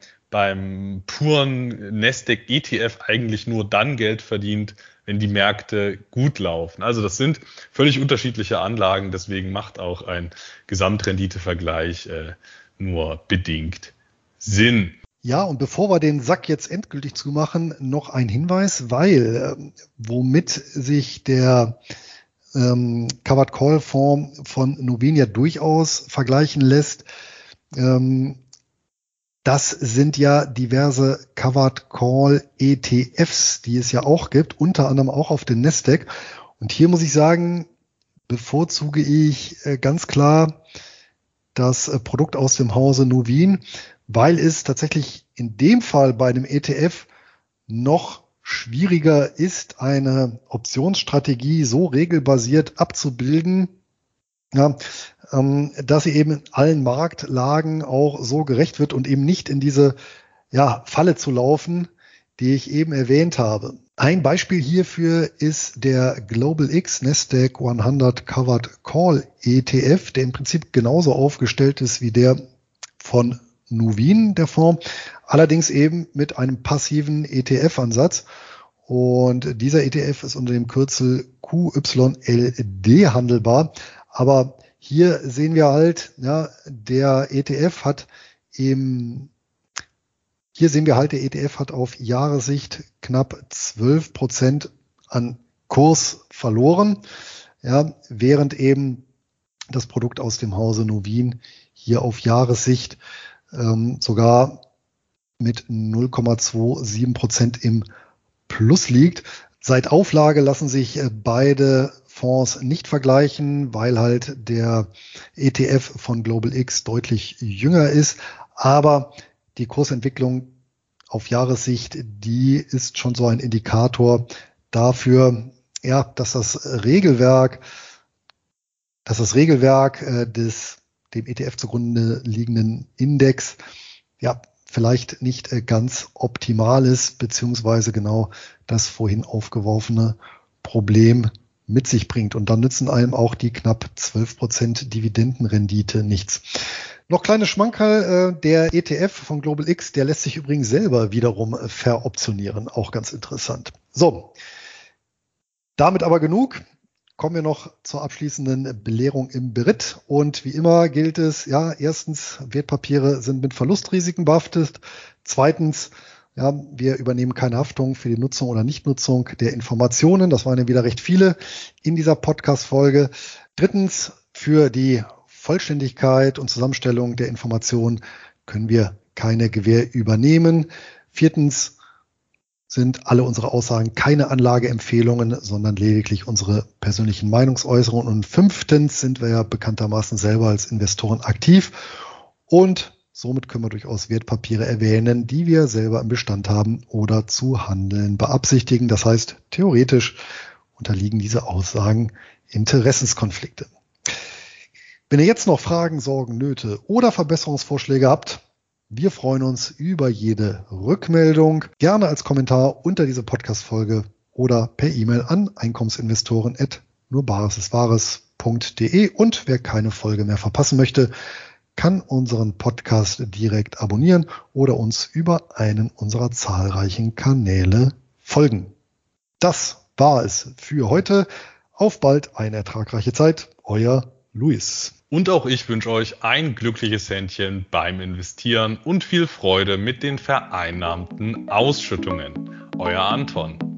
Speaker 2: puren Nasdaq ETF eigentlich nur dann Geld verdient, wenn die Märkte gut laufen. Also das sind völlig unterschiedliche Anlagen, deswegen macht auch ein Gesamtrenditevergleich nur bedingt Sinn.
Speaker 1: Ja, und bevor wir den Sack jetzt endgültig zumachen, noch ein Hinweis, weil womit sich der Covered Call Fonds von Nuveen ja durchaus vergleichen lässt, das sind ja diverse Covered Call ETFs, die es ja auch gibt, unter anderem auch auf den Nasdaq. Und hier muss ich sagen, bevorzuge ich ganz klar das Produkt aus dem Hause Nuveen, weil es tatsächlich in dem Fall bei dem ETF noch schwieriger ist, eine Optionsstrategie so regelbasiert abzubilden, dass sie eben in allen Marktlagen auch so gerecht wird und eben nicht in diese Falle zu laufen, die ich eben erwähnt habe. Ein Beispiel hierfür ist der Global X Nasdaq 100 Covered Call ETF, der im Prinzip genauso aufgestellt ist wie der von Nuveen, der Fonds, allerdings eben mit einem passiven ETF-Ansatz. Und dieser ETF ist unter dem Kürzel QYLD handelbar. Aber hier sehen wir halt, der ETF hat auf Jahressicht knapp 12% an Kurs verloren, während eben das Produkt aus dem Hause Nuveen hier auf Jahressicht sogar mit 0,27% im Plus liegt. Seit Auflage lassen sich beide Fonds nicht vergleichen, weil halt der ETF von Global X deutlich jünger ist. Aber die Kursentwicklung auf Jahressicht, die ist schon so ein Indikator dafür, dass das Regelwerk dass das Regelwerk dem ETF zugrunde liegenden Index vielleicht nicht ganz optimal ist, beziehungsweise genau das vorhin aufgeworfene Problem mit sich bringt. Und dann nützen einem auch die knapp 12% Dividendenrendite nichts. Noch kleine Schmankerl, der ETF von Global X, der lässt sich übrigens selber wiederum veroptionieren. Auch ganz interessant. So, damit aber genug. Kommen wir noch zur abschließenden Belehrung im Beritt. Und wie immer gilt es, erstens, Wertpapiere sind mit Verlustrisiken behaftet. Zweitens, wir übernehmen keine Haftung für die Nutzung oder Nichtnutzung der Informationen. Das waren ja wieder recht viele in dieser Podcast-Folge. Drittens, für die Vollständigkeit und Zusammenstellung der Informationen können wir keine Gewähr übernehmen. Viertens, sind alle unsere Aussagen keine Anlageempfehlungen, sondern lediglich unsere persönlichen Meinungsäußerungen. Und fünftens sind wir ja bekanntermaßen selber als Investoren aktiv und somit können wir durchaus Wertpapiere erwähnen, die wir selber im Bestand haben oder zu handeln beabsichtigen. Das heißt, theoretisch unterliegen diese Aussagen Interessenskonflikte. Wenn ihr jetzt noch Fragen, Sorgen, Nöte oder Verbesserungsvorschläge habt, wir freuen uns über jede Rückmeldung, gerne als Kommentar unter diese Podcast-Folge oder per E-Mail an einkommensinvestoren@nurbaresiswahres.de. Und wer keine Folge mehr verpassen möchte, kann unseren Podcast direkt abonnieren oder uns über einen unserer zahlreichen Kanäle folgen. Das war es für heute. Auf bald, eine ertragreiche Zeit. Euer Luis.
Speaker 2: Und auch ich wünsche euch ein glückliches Händchen beim Investieren und viel Freude mit den vereinnahmten Ausschüttungen. Euer Anton.